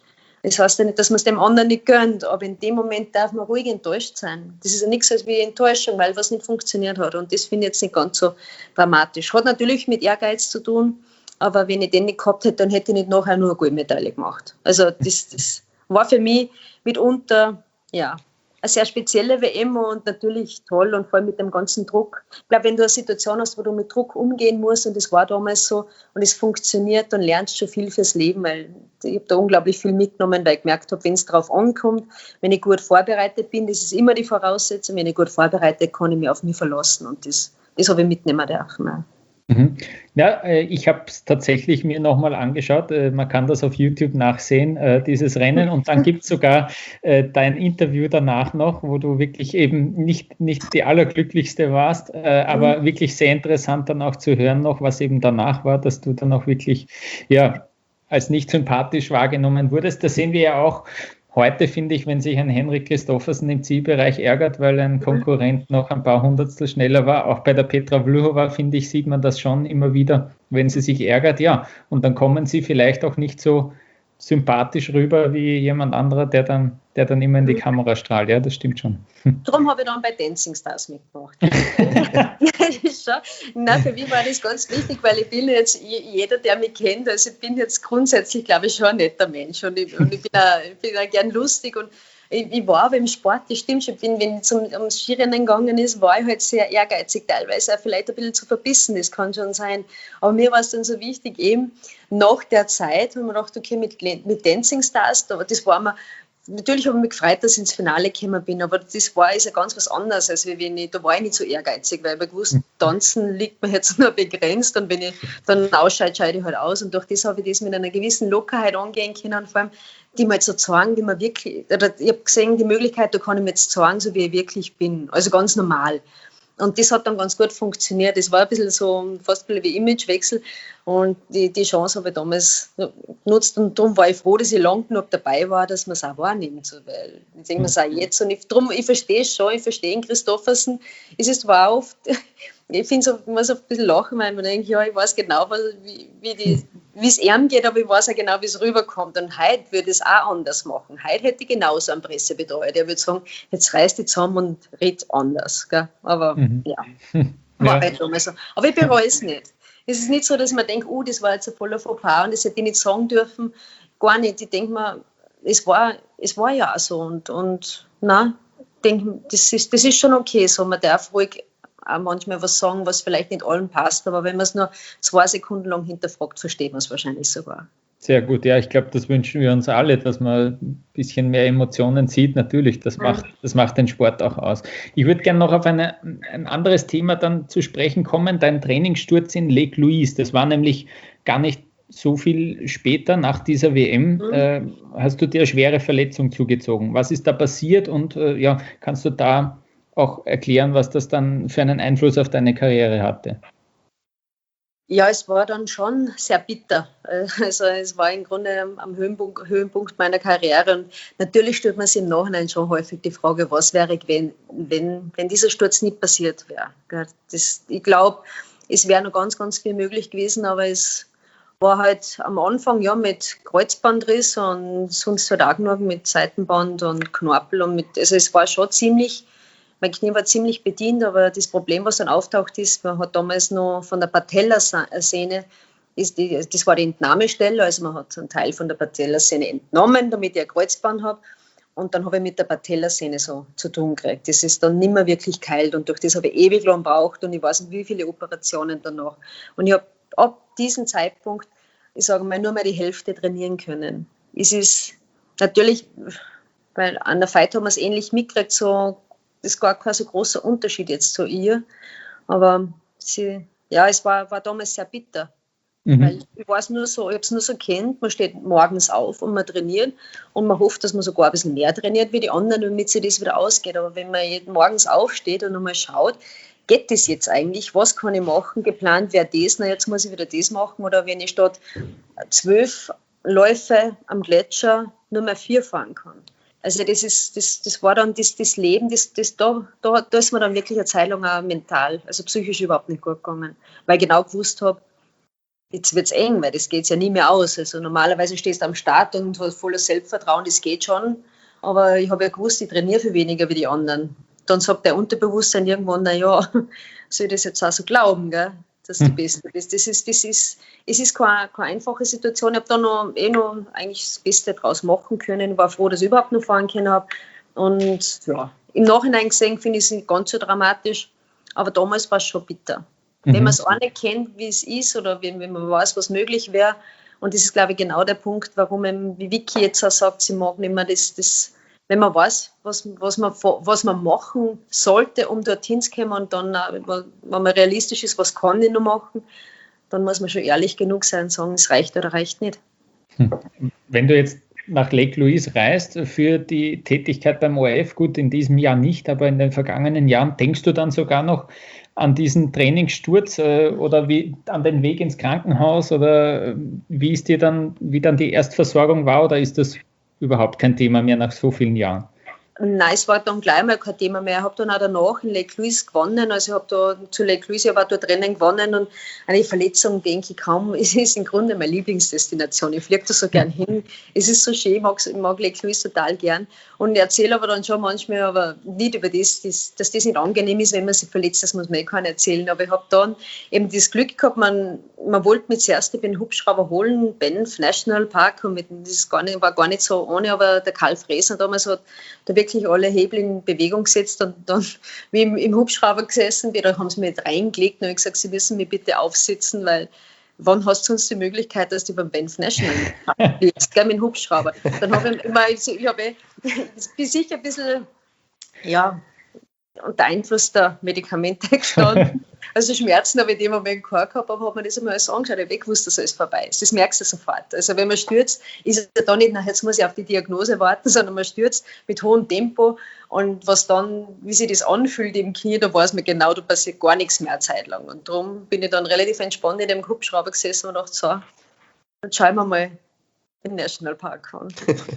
Das heißt ja nicht, dass man es dem anderen nicht gönnt, aber in dem Moment darf man ruhig enttäuscht sein. Das ist ja nichts als wie Enttäuschung, weil was nicht funktioniert hat. Und das finde ich jetzt nicht ganz so dramatisch. Hat natürlich mit Ehrgeiz zu tun, aber wenn ich den nicht gehabt hätte, dann hätte ich nicht nachher nur eine Goldmedaille gemacht. Also das, das war für mich mitunter, ja, eine sehr spezielle W M und natürlich toll und vor allem mit dem ganzen Druck. Ich glaube, wenn du eine Situation hast, wo du mit Druck umgehen musst und das war damals so und es funktioniert, dann lernst du schon viel fürs Leben, weil ich habe da unglaublich viel mitgenommen, weil ich gemerkt habe, wenn es darauf ankommt, wenn ich gut vorbereitet bin, das ist immer die Voraussetzung, wenn ich gut vorbereitet kann ich mich auf mich verlassen und das, das habe ich mitnehmen dürfen. Mhm. Ja, ich habe es tatsächlich mir nochmal angeschaut. Man kann das auf YouTube nachsehen, dieses Rennen. Und dann gibt es sogar dein Interview danach noch, wo du wirklich eben nicht, nicht die allerglücklichste warst, aber mhm. wirklich sehr interessant dann auch zu hören noch, was eben danach war, dass du dann auch wirklich ja, als nicht sympathisch wahrgenommen wurdest. Da sehen wir ja auch heute, finde ich, wenn sich ein Henrik Christoffersen im Zielbereich ärgert, weil ein Konkurrent noch ein paar Hundertstel schneller war, auch bei der Petra Vlhova, finde ich, sieht man das schon immer wieder, wenn sie sich ärgert, ja, und dann kommen sie vielleicht auch nicht so sympathisch rüber wie jemand anderer, der dann, der dann immer in die Kamera strahlt, ja, das stimmt schon. Darum habe ich dann bei Dancing Stars mitgemacht. Nein, für mich war das ganz wichtig, weil ich bin jetzt, jeder, der mich kennt, also ich bin jetzt grundsätzlich, glaube ich, schon ein netter Mensch und ich, und ich bin auch, ich bin auch gern lustig und ich, ich war aber im Sport, das stimmt schon, bin, wenn es um, ums Skirennen gegangen ist, war ich halt sehr ehrgeizig, teilweise auch vielleicht ein bisschen zu verbissen, das kann schon sein, aber mir war es dann so wichtig, eben nach der Zeit, wenn man dachte, okay, mit, mit Dancing Stars, das war mir. Natürlich habe ich mich gefreut, dass ich ins Finale gekommen bin, aber das war ist ja ganz was anderes, als wenn ich, da war ich nicht so ehrgeizig, weil ich gewusst, tanzen liegt mir jetzt nur begrenzt und wenn ich dann ausscheide, scheide ich halt aus und durch das habe ich das mit einer gewissen Lockerheit angehen können und vor allem, die mir jetzt so zeigen, wie man wirklich, oder ich habe gesehen, die Möglichkeit, da kann ich mir jetzt zeigen, so wie ich wirklich bin, also ganz normal. Und das hat dann ganz gut funktioniert. Das war ein bisschen so, fast ein bisschen wie Imagewechsel. Und die, die Chance habe ich damals genutzt. Und darum war ich froh, dass ich lang genug dabei war, dass man es auch wahrnimmt. So, weil ich denke mir es auch jetzt. Und ich, darum, ich verstehe es schon, ich verstehe ihn, Christoffersen. Es ist zwar oft, ich finde es, man muss ein bisschen lachen, weil man denkt, ja, ich weiß genau, wie, wie die, wie es ihm geht, aber ich weiß auch genau, wie es rüberkommt. Und heute würde ich es auch anders machen. Heute hätte ich genauso einen Pressebetreuer. Der würde sagen, jetzt reiß dich zusammen und red anders. Gell? Aber mhm. ja, war ja. Halt schon mal so. Aber ich bereue es nicht. Es ist nicht so, dass man denkt, oh, das war jetzt ein voller Fauxpas und das hätte ich nicht sagen dürfen. Gar nicht. Ich denke mir, es war, es war ja auch so. Und, und nein, ich denke, das ist, das ist schon okay so. Man darf ruhig auch manchmal was sagen, was vielleicht nicht allen passt, aber wenn man es nur zwei Sekunden lang hinterfragt, versteht man es wahrscheinlich sogar. Sehr gut, ja, ich glaube, das wünschen wir uns alle, dass man ein bisschen mehr Emotionen sieht. Natürlich, das macht, das macht den Sport auch aus. Ich würde gerne noch auf eine, ein anderes Thema dann zu sprechen kommen, dein Trainingssturz in Lake Louise. Das war nämlich gar nicht so viel später, nach dieser W M, mhm. äh, hast du dir eine schwere Verletzung zugezogen. Was ist da passiert und äh, ja, kannst du da auch erklären, was das dann für einen Einfluss auf deine Karriere hatte? Ja, es war dann schon sehr bitter. Also es war im Grunde am Höhenpunkt, Höhenpunkt meiner Karriere und natürlich stellt man sich im Nachhinein schon häufig die Frage, was wäre, wenn, wenn, wenn dieser Sturz nicht passiert wäre. Das, ich glaube, es wäre noch ganz, ganz viel möglich gewesen, aber es war halt am Anfang ja mit Kreuzbandriss und sonst halt auch nur mit Seitenband und Knorpel und mit, also es war schon ziemlich. Mein Knie war ziemlich bedient, aber das Problem, was dann auftaucht, ist, man hat damals noch von der Patellasehne, ist die, das war die Entnahmestelle, also man hat einen Teil von der Patellasehne entnommen, damit ich ein Kreuzband habe. Und dann habe ich mit der Patellasehne so zu tun gekriegt. Das ist dann nicht mehr wirklich geheilt und durch das habe ich ewig lang gebraucht und ich weiß nicht, wie viele Operationen danach. Und ich habe ab diesem Zeitpunkt, ich sage mal, nur mehr die Hälfte trainieren können. Es ist natürlich, weil an der Fight haben wir es ähnlich mitgekriegt, so das ist gar kein so großer Unterschied jetzt zu ihr. Aber sie, ja, es war, war damals sehr bitter. Mhm. Weil ich weiß nur so, ich habe es nur so kennt, man steht morgens auf und man trainiert und man hofft, dass man sogar ein bisschen mehr trainiert wie die anderen, damit sich das wieder ausgeht. Aber wenn man jeden morgens aufsteht und nochmal schaut, geht das jetzt eigentlich? Was kann ich machen? Geplant wäre das, na jetzt muss ich wieder das machen. Oder wenn ich statt zwölf Läufe am Gletscher nur mehr vier fahren kann. Also das ist, das, das war dann das, das Leben, das, das, da, da, da ist mir dann wirklich eine Zeit lang auch mental, also psychisch überhaupt nicht gut gegangen, weil ich genau gewusst habe, jetzt wird es eng, weil das geht ja nie mehr aus. Also normalerweise stehst du am Start und hast volles Selbstvertrauen, das geht schon. Aber ich habe ja gewusst, ich trainiere viel weniger wie die anderen. Dann sagt der Unterbewusstsein irgendwann, naja, soll ich das jetzt auch so glauben, gell? Dass du die Beste bist. Das ist, das ist, es ist keine, keine einfache Situation. Ich habe da noch, eh noch eigentlich das Beste draus machen können. Ich war froh, dass ich überhaupt noch fahren können habe. Und ja, im Nachhinein gesehen finde ich es nicht ganz so dramatisch. Aber damals war es schon bitter. Mhm. Wenn man es auch nicht kennt, wie es ist, oder wenn, wenn man weiß, was möglich wäre. Und das ist, glaube ich, genau der Punkt, warum, eben, wie Vicky jetzt auch sagt, sie mag nicht mehr das, das wenn man weiß, was, was, man, was man machen sollte, um dorthin zu kommen und dann, wenn man realistisch ist, was kann ich noch machen, dann muss man schon ehrlich genug sein und sagen, es reicht oder reicht nicht. Wenn du jetzt nach Lake Louise reist für die Tätigkeit beim O R F, gut, in diesem Jahr nicht, aber in den vergangenen Jahren, denkst du dann sogar noch an diesen Trainingssturz äh, oder wie, an den Weg ins Krankenhaus, oder wie ist dir dann, wie dann die Erstversorgung war, oder ist das überhaupt kein Thema mehr nach so vielen Jahren? Nein, es war dann gleich mal kein Thema mehr. Ich habe dann auch danach in Lake Louise gewonnen. Also ich habe da zu Lake Louise, ich war dort Rennen gewonnen, und eine Verletzung, denke ich kaum. Es ist im Grunde meine Lieblingsdestination. Ich fliege da so gern hin. Es ist so schön, ich mag, ich mag Lake Louise total gern. Und ich erzähle aber dann schon manchmal, aber nicht über das, das, dass das nicht angenehm ist, wenn man sich verletzt, das muss man eh keiner erzählen. Aber ich habe dann eben das Glück gehabt, man, man wollte mich zuerst den Hubschrauber holen, Banff National Park, und mit, das ist gar nicht, war gar nicht so ohne, aber der Karl Fräser damals hat da wirklich alle Hebel in Bewegung gesetzt, und dann wie im, im Hubschrauber gesessen, da haben sie mich reingelegt und habe gesagt, sie müssen mich bitte aufsitzen, weil wann hast du sonst die Möglichkeit, dass du beim Banff National bist, gell, mit dem Hubschrauber. Dann habe ich immer, ich, ich, habe, ich bin sicher ein bisschen, ja, unter Einfluss der Medikamente gestanden. Also Schmerzen habe ich in dem Moment keine gehabt, aber habe mir das einmal alles angeschaut, ich habe gewusst, dass alles vorbei ist. Das merkst du sofort. Also wenn man stürzt, ist es ja da nicht, na, jetzt muss ich auf die Diagnose warten, sondern man stürzt mit hohem Tempo, und was dann, wie sich das anfühlt im Knie, da weiß man genau, da passiert gar nichts mehr eine Zeit lang. Und darum bin ich dann relativ entspannt in dem Hubschrauber gesessen und dachte, so, dann schauen wir mal den Nationalpark an.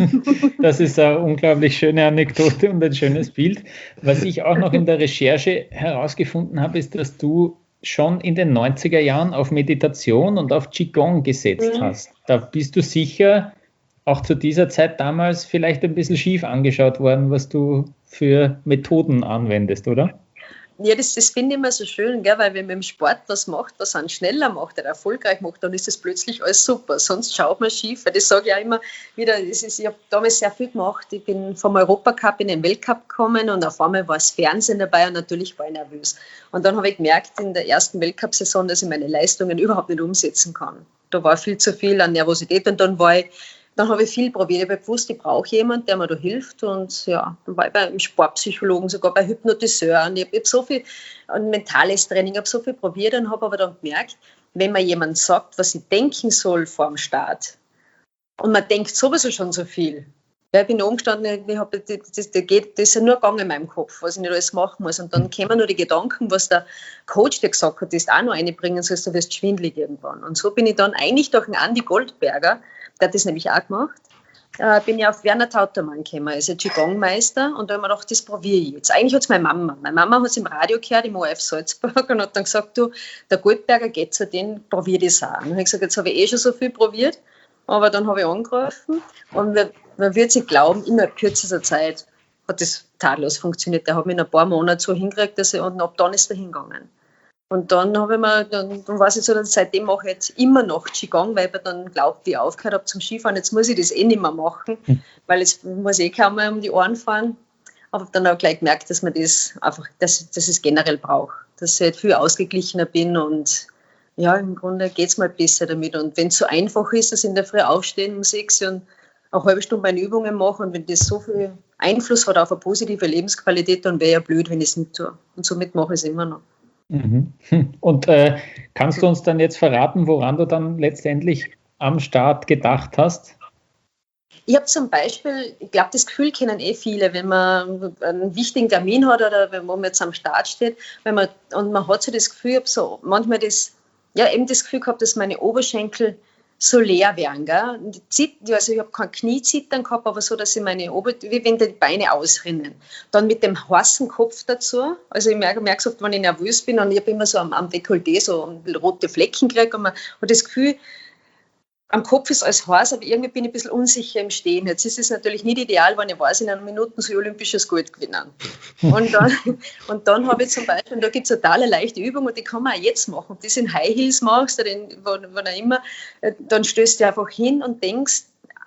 Das ist eine unglaublich schöne Anekdote und ein schönes Bild. Was ich auch noch in der Recherche herausgefunden habe, ist, dass du schon in den neunziger Jahren auf Meditation und auf Qigong gesetzt mhm. hast. Da bist du sicher auch zu dieser Zeit damals vielleicht ein bisschen schief angeschaut worden, was du für Methoden anwendest, oder? Ja, das, das finde ich immer so schön, gell? Weil wenn man im Sport was macht, was einen schneller macht oder erfolgreich macht, dann ist das plötzlich alles super. Sonst schaut man schief, weil das sage ich auch immer wieder, das ist, ich habe damals sehr viel gemacht. Ich bin vom Europacup in den Weltcup gekommen, und auf einmal war das Fernsehen dabei, und natürlich war ich nervös. Und dann habe ich gemerkt in der ersten Weltcup-Saison, dass ich meine Leistungen überhaupt nicht umsetzen kann. Da war viel zu viel an Nervosität, und dann war ich Dann habe ich viel probiert. Ich habe gewusst, ich brauche jemanden, der mir da hilft. Und ja, dann war ich beim Sportpsychologen, sogar bei Hypnotiseuren. Ich habe so viel ein mentales Training, ich habe so viel probiert, und habe aber dann gemerkt, wenn mir jemand sagt, was ich denken soll vor dem Start, und man denkt sowieso schon so viel. Ja, ich bin umgestanden, ich habe, das, das, das, geht, das ist ja nur gegangen in meinem Kopf, was ich nicht alles machen muss. Und dann kommen nur die Gedanken, was der Coach dir gesagt hat, das auch noch einbringen sollst, du wirst schwindelig irgendwann. Und so bin ich dann eigentlich durch den Andi Goldberger, der hat das nämlich auch gemacht, äh, bin ich auf Werner Tautermann gekommen, er ist ein Qigong-Meister, und da habe ich mir gedacht, das probiere ich jetzt. Eigentlich hat es meine Mama. Meine Mama hat es im Radio gehört, im O R F Salzburg, und hat dann gesagt, du, der Goldberger geht zu denen, probiere das auch. Und dann habe ich gesagt, jetzt habe ich eh schon so viel probiert, aber dann habe ich angerufen, und man, man wird sich glauben, innerhalb kürzester Zeit hat das tadellos funktioniert. Der hat mich in ein paar Monaten so hingekriegt, dass ich, und ab dann ist er hingegangen. Und dann habe ich mir, dann, dann weiß ich so, dass seitdem mache ich jetzt immer noch Qigong, weil ich dann glaubt, wie ich aufgehört habe zum Skifahren, jetzt muss ich das eh nicht mehr machen, mhm. weil jetzt muss ich eh kaum mehr um die Ohren fahren. Aber dann habe ich gleich gemerkt, dass man das einfach, dass, dass ich es generell brauche, dass ich halt viel ausgeglichener bin, und ja, im Grunde geht es mal besser damit. Und wenn es so einfach ist, dass ich in der Früh aufstehen um sechs und eine halbe Stunde meine Übungen mache, und wenn das so viel Einfluss hat auf eine positive Lebensqualität, dann wäre ja blöd, wenn ich es nicht tue. Und somit mache ich es immer noch. Und äh, kannst du uns dann jetzt verraten, woran du dann letztendlich am Start gedacht hast? Ich habe zum Beispiel, ich glaube, das Gefühl kennen eh viele, wenn man einen wichtigen Termin hat oder wenn man jetzt am Start steht, wenn man, und man hat so das Gefühl, ich habe so manchmal das, ja, eben das Gefühl gehabt, dass meine Oberschenkel so leer werden. Gell? Also ich habe kein Kniezittern gehabt, aber so, dass ich meine Ober- wie wenn die Beine ausrinnen. Dann mit dem heißen Kopf dazu. Also ich merke, merke oft, wenn ich nervös bin und ich habe immer so am, am Dekolleté so rote Flecken gekriegt und man hat das Gefühl, am Kopf ist alles heiß, aber irgendwie bin ich ein bisschen unsicher im Stehen. Jetzt ist es natürlich nicht ideal, wenn ich weiß, in einer Minute so olympisches Gold gewinnen. Und dann, und dann habe ich zum Beispiel, und da gibt es eine total leichte Übung und die kann man auch jetzt machen. Ob du das in High Heels machst oder in, wann auch immer, dann stößt du einfach hin und denkst,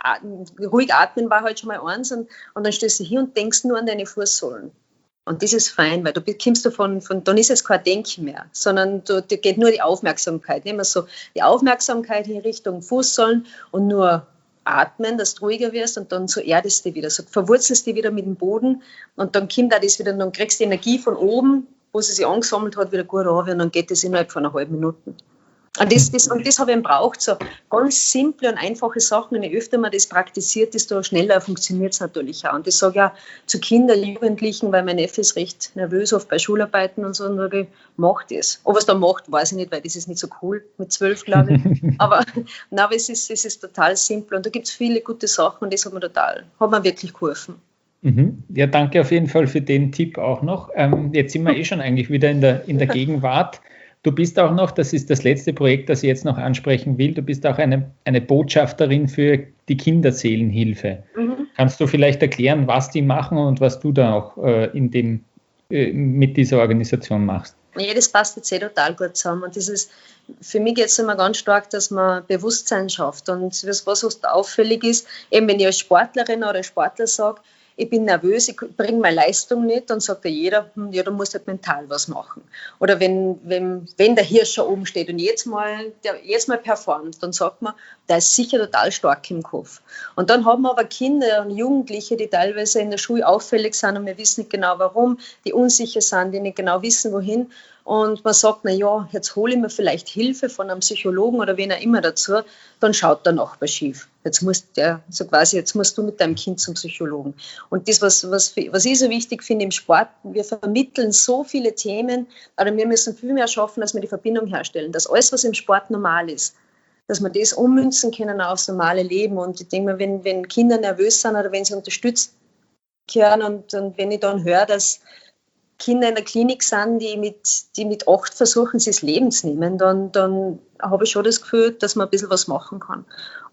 ruhig atmen war halt schon mal eins und, und dann stößt du hin und denkst nur an deine Fußsohlen. Und das ist fein, weil du kommst davon, von, dann ist es kein Denken mehr, sondern da geht nur die Aufmerksamkeit. Nehmen wir so die Aufmerksamkeit in Richtung Fußsohlen und nur atmen, dass du ruhiger wirst und dann so erdest du wieder, so verwurzelst du wieder mit dem Boden und dann kommt auch das wieder, und dann kriegst du die Energie von oben, wo sie sich angesammelt hat, wieder gut runter und dann geht das innerhalb von einer halben Minute. Und das, das, und das habe ich eben braucht, so ganz simple und einfache Sachen. Und je öfter man das praktiziert, desto schneller funktioniert es natürlich auch. Und das sage ich auch zu Kindern, Jugendlichen, weil mein Neffe ist recht nervös, oft bei Schularbeiten und so, und sage ich, mach das. Ob er es dann macht, weiß ich nicht, weil das ist nicht so cool mit zwölf, glaube ich. aber, nein, aber es, ist, es ist total simpel und da gibt es viele gute Sachen und das hat mir total, hat mir wirklich geholfen. Mhm. Ja, danke auf jeden Fall für den Tipp auch noch. Ähm, jetzt sind wir eh schon eigentlich wieder in der, in der Gegenwart. Du bist auch noch, das ist das letzte Projekt, das ich jetzt noch ansprechen will, du bist auch eine, eine Botschafterin für die Kinderseelenhilfe. Mhm. Kannst du vielleicht erklären, was die machen und was du da auch äh, in dem, äh, mit dieser Organisation machst? Ja, das passt jetzt eh total gut zusammen. Und das ist, für mich geht es immer ganz stark, dass man Bewusstsein schafft. Und was, was auffällig ist, eben wenn ich als Sportlerin oder als Sportler sage, ich bin nervös, ich bringe meine Leistung nicht, dann sagt ja jeder, hm, ja, du musst halt mental was machen. Oder wenn, wenn, wenn der Hirsch schon oben steht und jetzt mal, der jetzt mal performt, dann sagt man, der ist sicher total stark im Kopf. Und dann haben wir aber Kinder und Jugendliche, die teilweise in der Schule auffällig sind und wir wissen nicht genau warum, die unsicher sind, die nicht genau wissen, wohin. Und man sagt, na ja, jetzt hole ich mir vielleicht Hilfe von einem Psychologen oder wen auch immer dazu, dann schaut der Nachbar schief. Jetzt musst der, so quasi, jetzt musst du mit deinem Kind zum Psychologen. Und das, was, was, was ich so wichtig finde im Sport, wir vermitteln so viele Themen, aber wir müssen viel mehr schaffen, dass wir die Verbindung herstellen, dass alles, was im Sport normal ist, dass wir das ummünzen können aufs normale Leben. Und ich denke mir, wenn, wenn Kinder nervös sind oder wenn sie unterstützt werden und, und wenn ich dann höre, dass Kinder in der Klinik sind, die mit, die mit acht versuchen, sich das Leben zu nehmen, dann, dann habe ich schon das Gefühl, dass man ein bisschen was machen kann.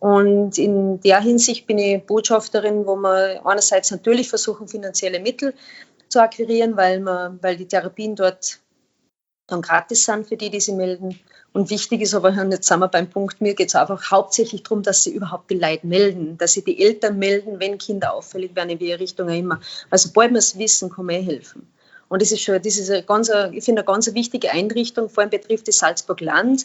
Und in der Hinsicht bin ich Botschafterin, wo wir einerseits natürlich versuchen, finanzielle Mittel zu akquirieren, weil, man, weil die Therapien dort dann gratis sind für die, die sie melden. Und wichtig ist aber, und jetzt sind wir beim Punkt, mir geht es einfach hauptsächlich darum, dass sie überhaupt die Leute melden, dass sie die Eltern melden, wenn Kinder auffällig werden, in welche Richtung auch immer. Weil sobald wir es wissen, kann man eh helfen. Und das ist schon, das ist eine ganz, ich finde, eine ganz wichtige Einrichtung, vor allem betrifft das Salzburg-Land.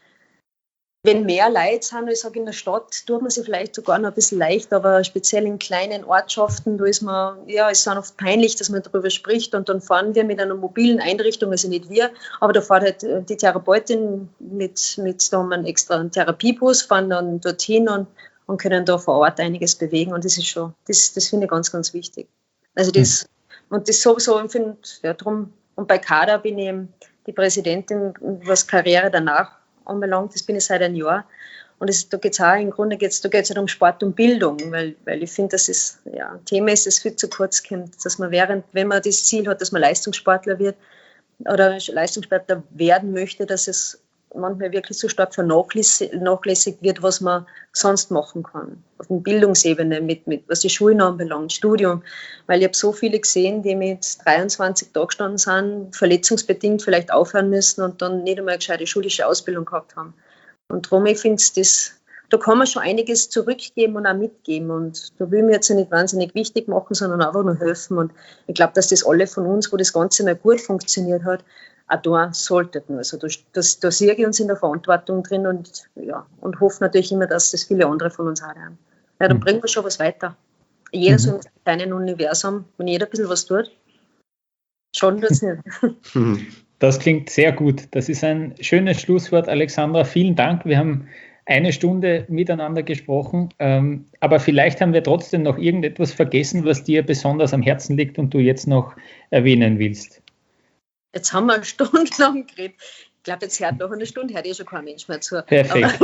Wenn mehr Leute sind, ich sage in der Stadt, tut man sich vielleicht sogar noch ein bisschen leicht, aber speziell in kleinen Ortschaften, da ist man, ja, es ist oft peinlich, dass man darüber spricht und dann fahren wir mit einer mobilen Einrichtung, also nicht wir, aber da fährt halt die Therapeutin mit, mit da haben wir einen extra Therapiebus, fahren dann dorthin und, und können da vor Ort einiges bewegen und das ist schon, das, das finde ich ganz, ganz wichtig. Also das, und das sowieso, ich finde, ja, drum, und bei Kader bin ich die Präsidentin, was Karriere danach anbelangt, das bin ich seit einem Jahr. Und das, da geht es auch im Grunde geht's, da geht's halt um Sport und Bildung, weil, weil ich finde, das ist ja, ein Thema ist, das viel zu kurz kommt, dass man während, wenn man das Ziel hat, dass man Leistungssportler wird oder Leistungssportler werden möchte, dass es manchmal wirklich so stark vernachlässigt wird, was man sonst machen kann. Auf der Bildungsebene, mit, mit, was die Schulen anbelangt, Studium. Weil ich habe so viele gesehen, die mit dreiundzwanzig da gestanden sind, verletzungsbedingt vielleicht aufhören müssen und dann nicht einmal eine gescheite schulische Ausbildung gehabt haben. Und darum, ich finde, das, da kann man schon einiges zurückgeben und auch mitgeben. Und da will ich mir jetzt nicht wahnsinnig wichtig machen, sondern einfach nur helfen. Und ich glaube, dass das alle von uns, wo das Ganze mal gut funktioniert hat, auch da sollten. Also da, das, da sehe ich uns in der Verantwortung drin und, ja, und hoffe natürlich immer, dass das viele andere von uns auch haben. Ja, dann mhm. bringen wir schon was weiter. Jeder mhm. so im kleinen Universum, wenn jeder ein bisschen was tut, schaden tut es nicht. Das klingt sehr gut. Das ist ein schönes Schlusswort, Alexandra. Vielen Dank. Wir haben eine Stunde miteinander gesprochen, ähm, aber vielleicht haben wir trotzdem noch irgendetwas vergessen, was dir besonders am Herzen liegt und du jetzt noch erwähnen willst. Jetzt haben wir eine Stunde lang geredet. Ich glaube, jetzt hört nach einer Stunde hört eh schon kein Mensch mehr zu. Perfekt.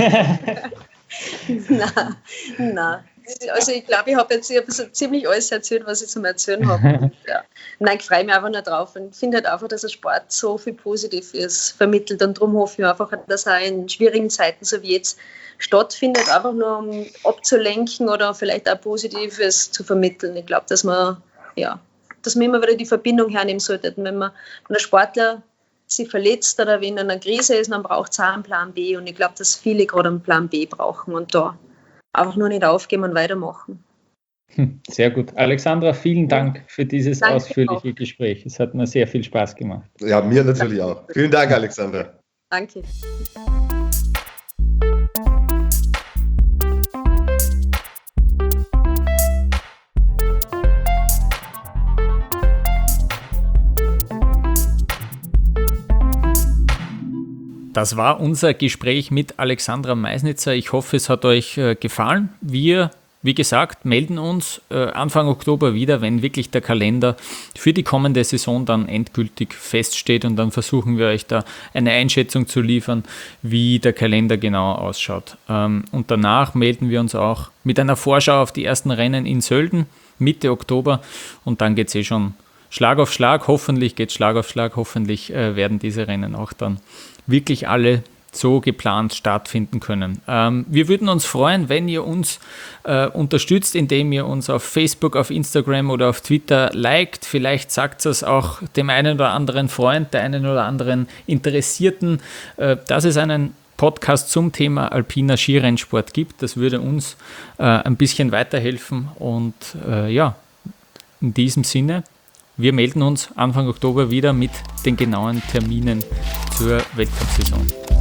Nein, nein. Also ich glaube, ich habe jetzt ich hab so ziemlich alles erzählt, was ich zum Erzählen habe. Ja. Nein, ich freue mich einfach nicht drauf und finde halt einfach, dass der Sport so viel Positives vermittelt und darum hoffe ich einfach, dass auch in schwierigen Zeiten, so wie jetzt, stattfindet, einfach nur um abzulenken oder vielleicht auch Positives zu vermitteln. Ich glaube, dass man, ja, dass man immer wieder die Verbindung hernehmen sollte. Wenn man wenn ein Sportler sich verletzt oder wenn er in einer Krise ist, dann braucht es auch einen Plan B. Und ich glaube, dass viele gerade einen Plan B brauchen und da einfach nur nicht aufgeben und weitermachen. Sehr gut. Alexandra, vielen Dank für dieses Danke ausführliche auch. Gespräch. Es hat mir sehr viel Spaß gemacht. Ja, mir natürlich auch. Vielen Dank, Alexandra. Danke. Das war unser Gespräch mit Alexandra Meisnitzer. Ich hoffe, es hat euch äh, gefallen. Wir, wie gesagt, melden uns äh, Anfang Oktober wieder, wenn wirklich der Kalender für die kommende Saison dann endgültig feststeht, und dann versuchen wir euch da eine Einschätzung zu liefern, wie der Kalender genau ausschaut. Ähm, und danach melden wir uns auch mit einer Vorschau auf die ersten Rennen in Sölden Mitte Oktober, und dann geht es eh schon Schlag auf Schlag. Hoffentlich geht es Schlag auf Schlag. Hoffentlich äh, werden diese Rennen auch dann wirklich alle so geplant stattfinden können. Ähm, wir würden uns freuen, wenn ihr uns äh, unterstützt, indem ihr uns auf Facebook, auf Instagram oder auf Twitter liked. Vielleicht sagt es auch dem einen oder anderen Freund, der einen oder anderen Interessierten, äh, dass es einen Podcast zum Thema alpiner Skirennsport gibt. Das würde uns äh, ein bisschen weiterhelfen, und äh, ja, in diesem Sinne, wir melden uns Anfang Oktober wieder mit den genauen Terminen zur Weltcup-Saison.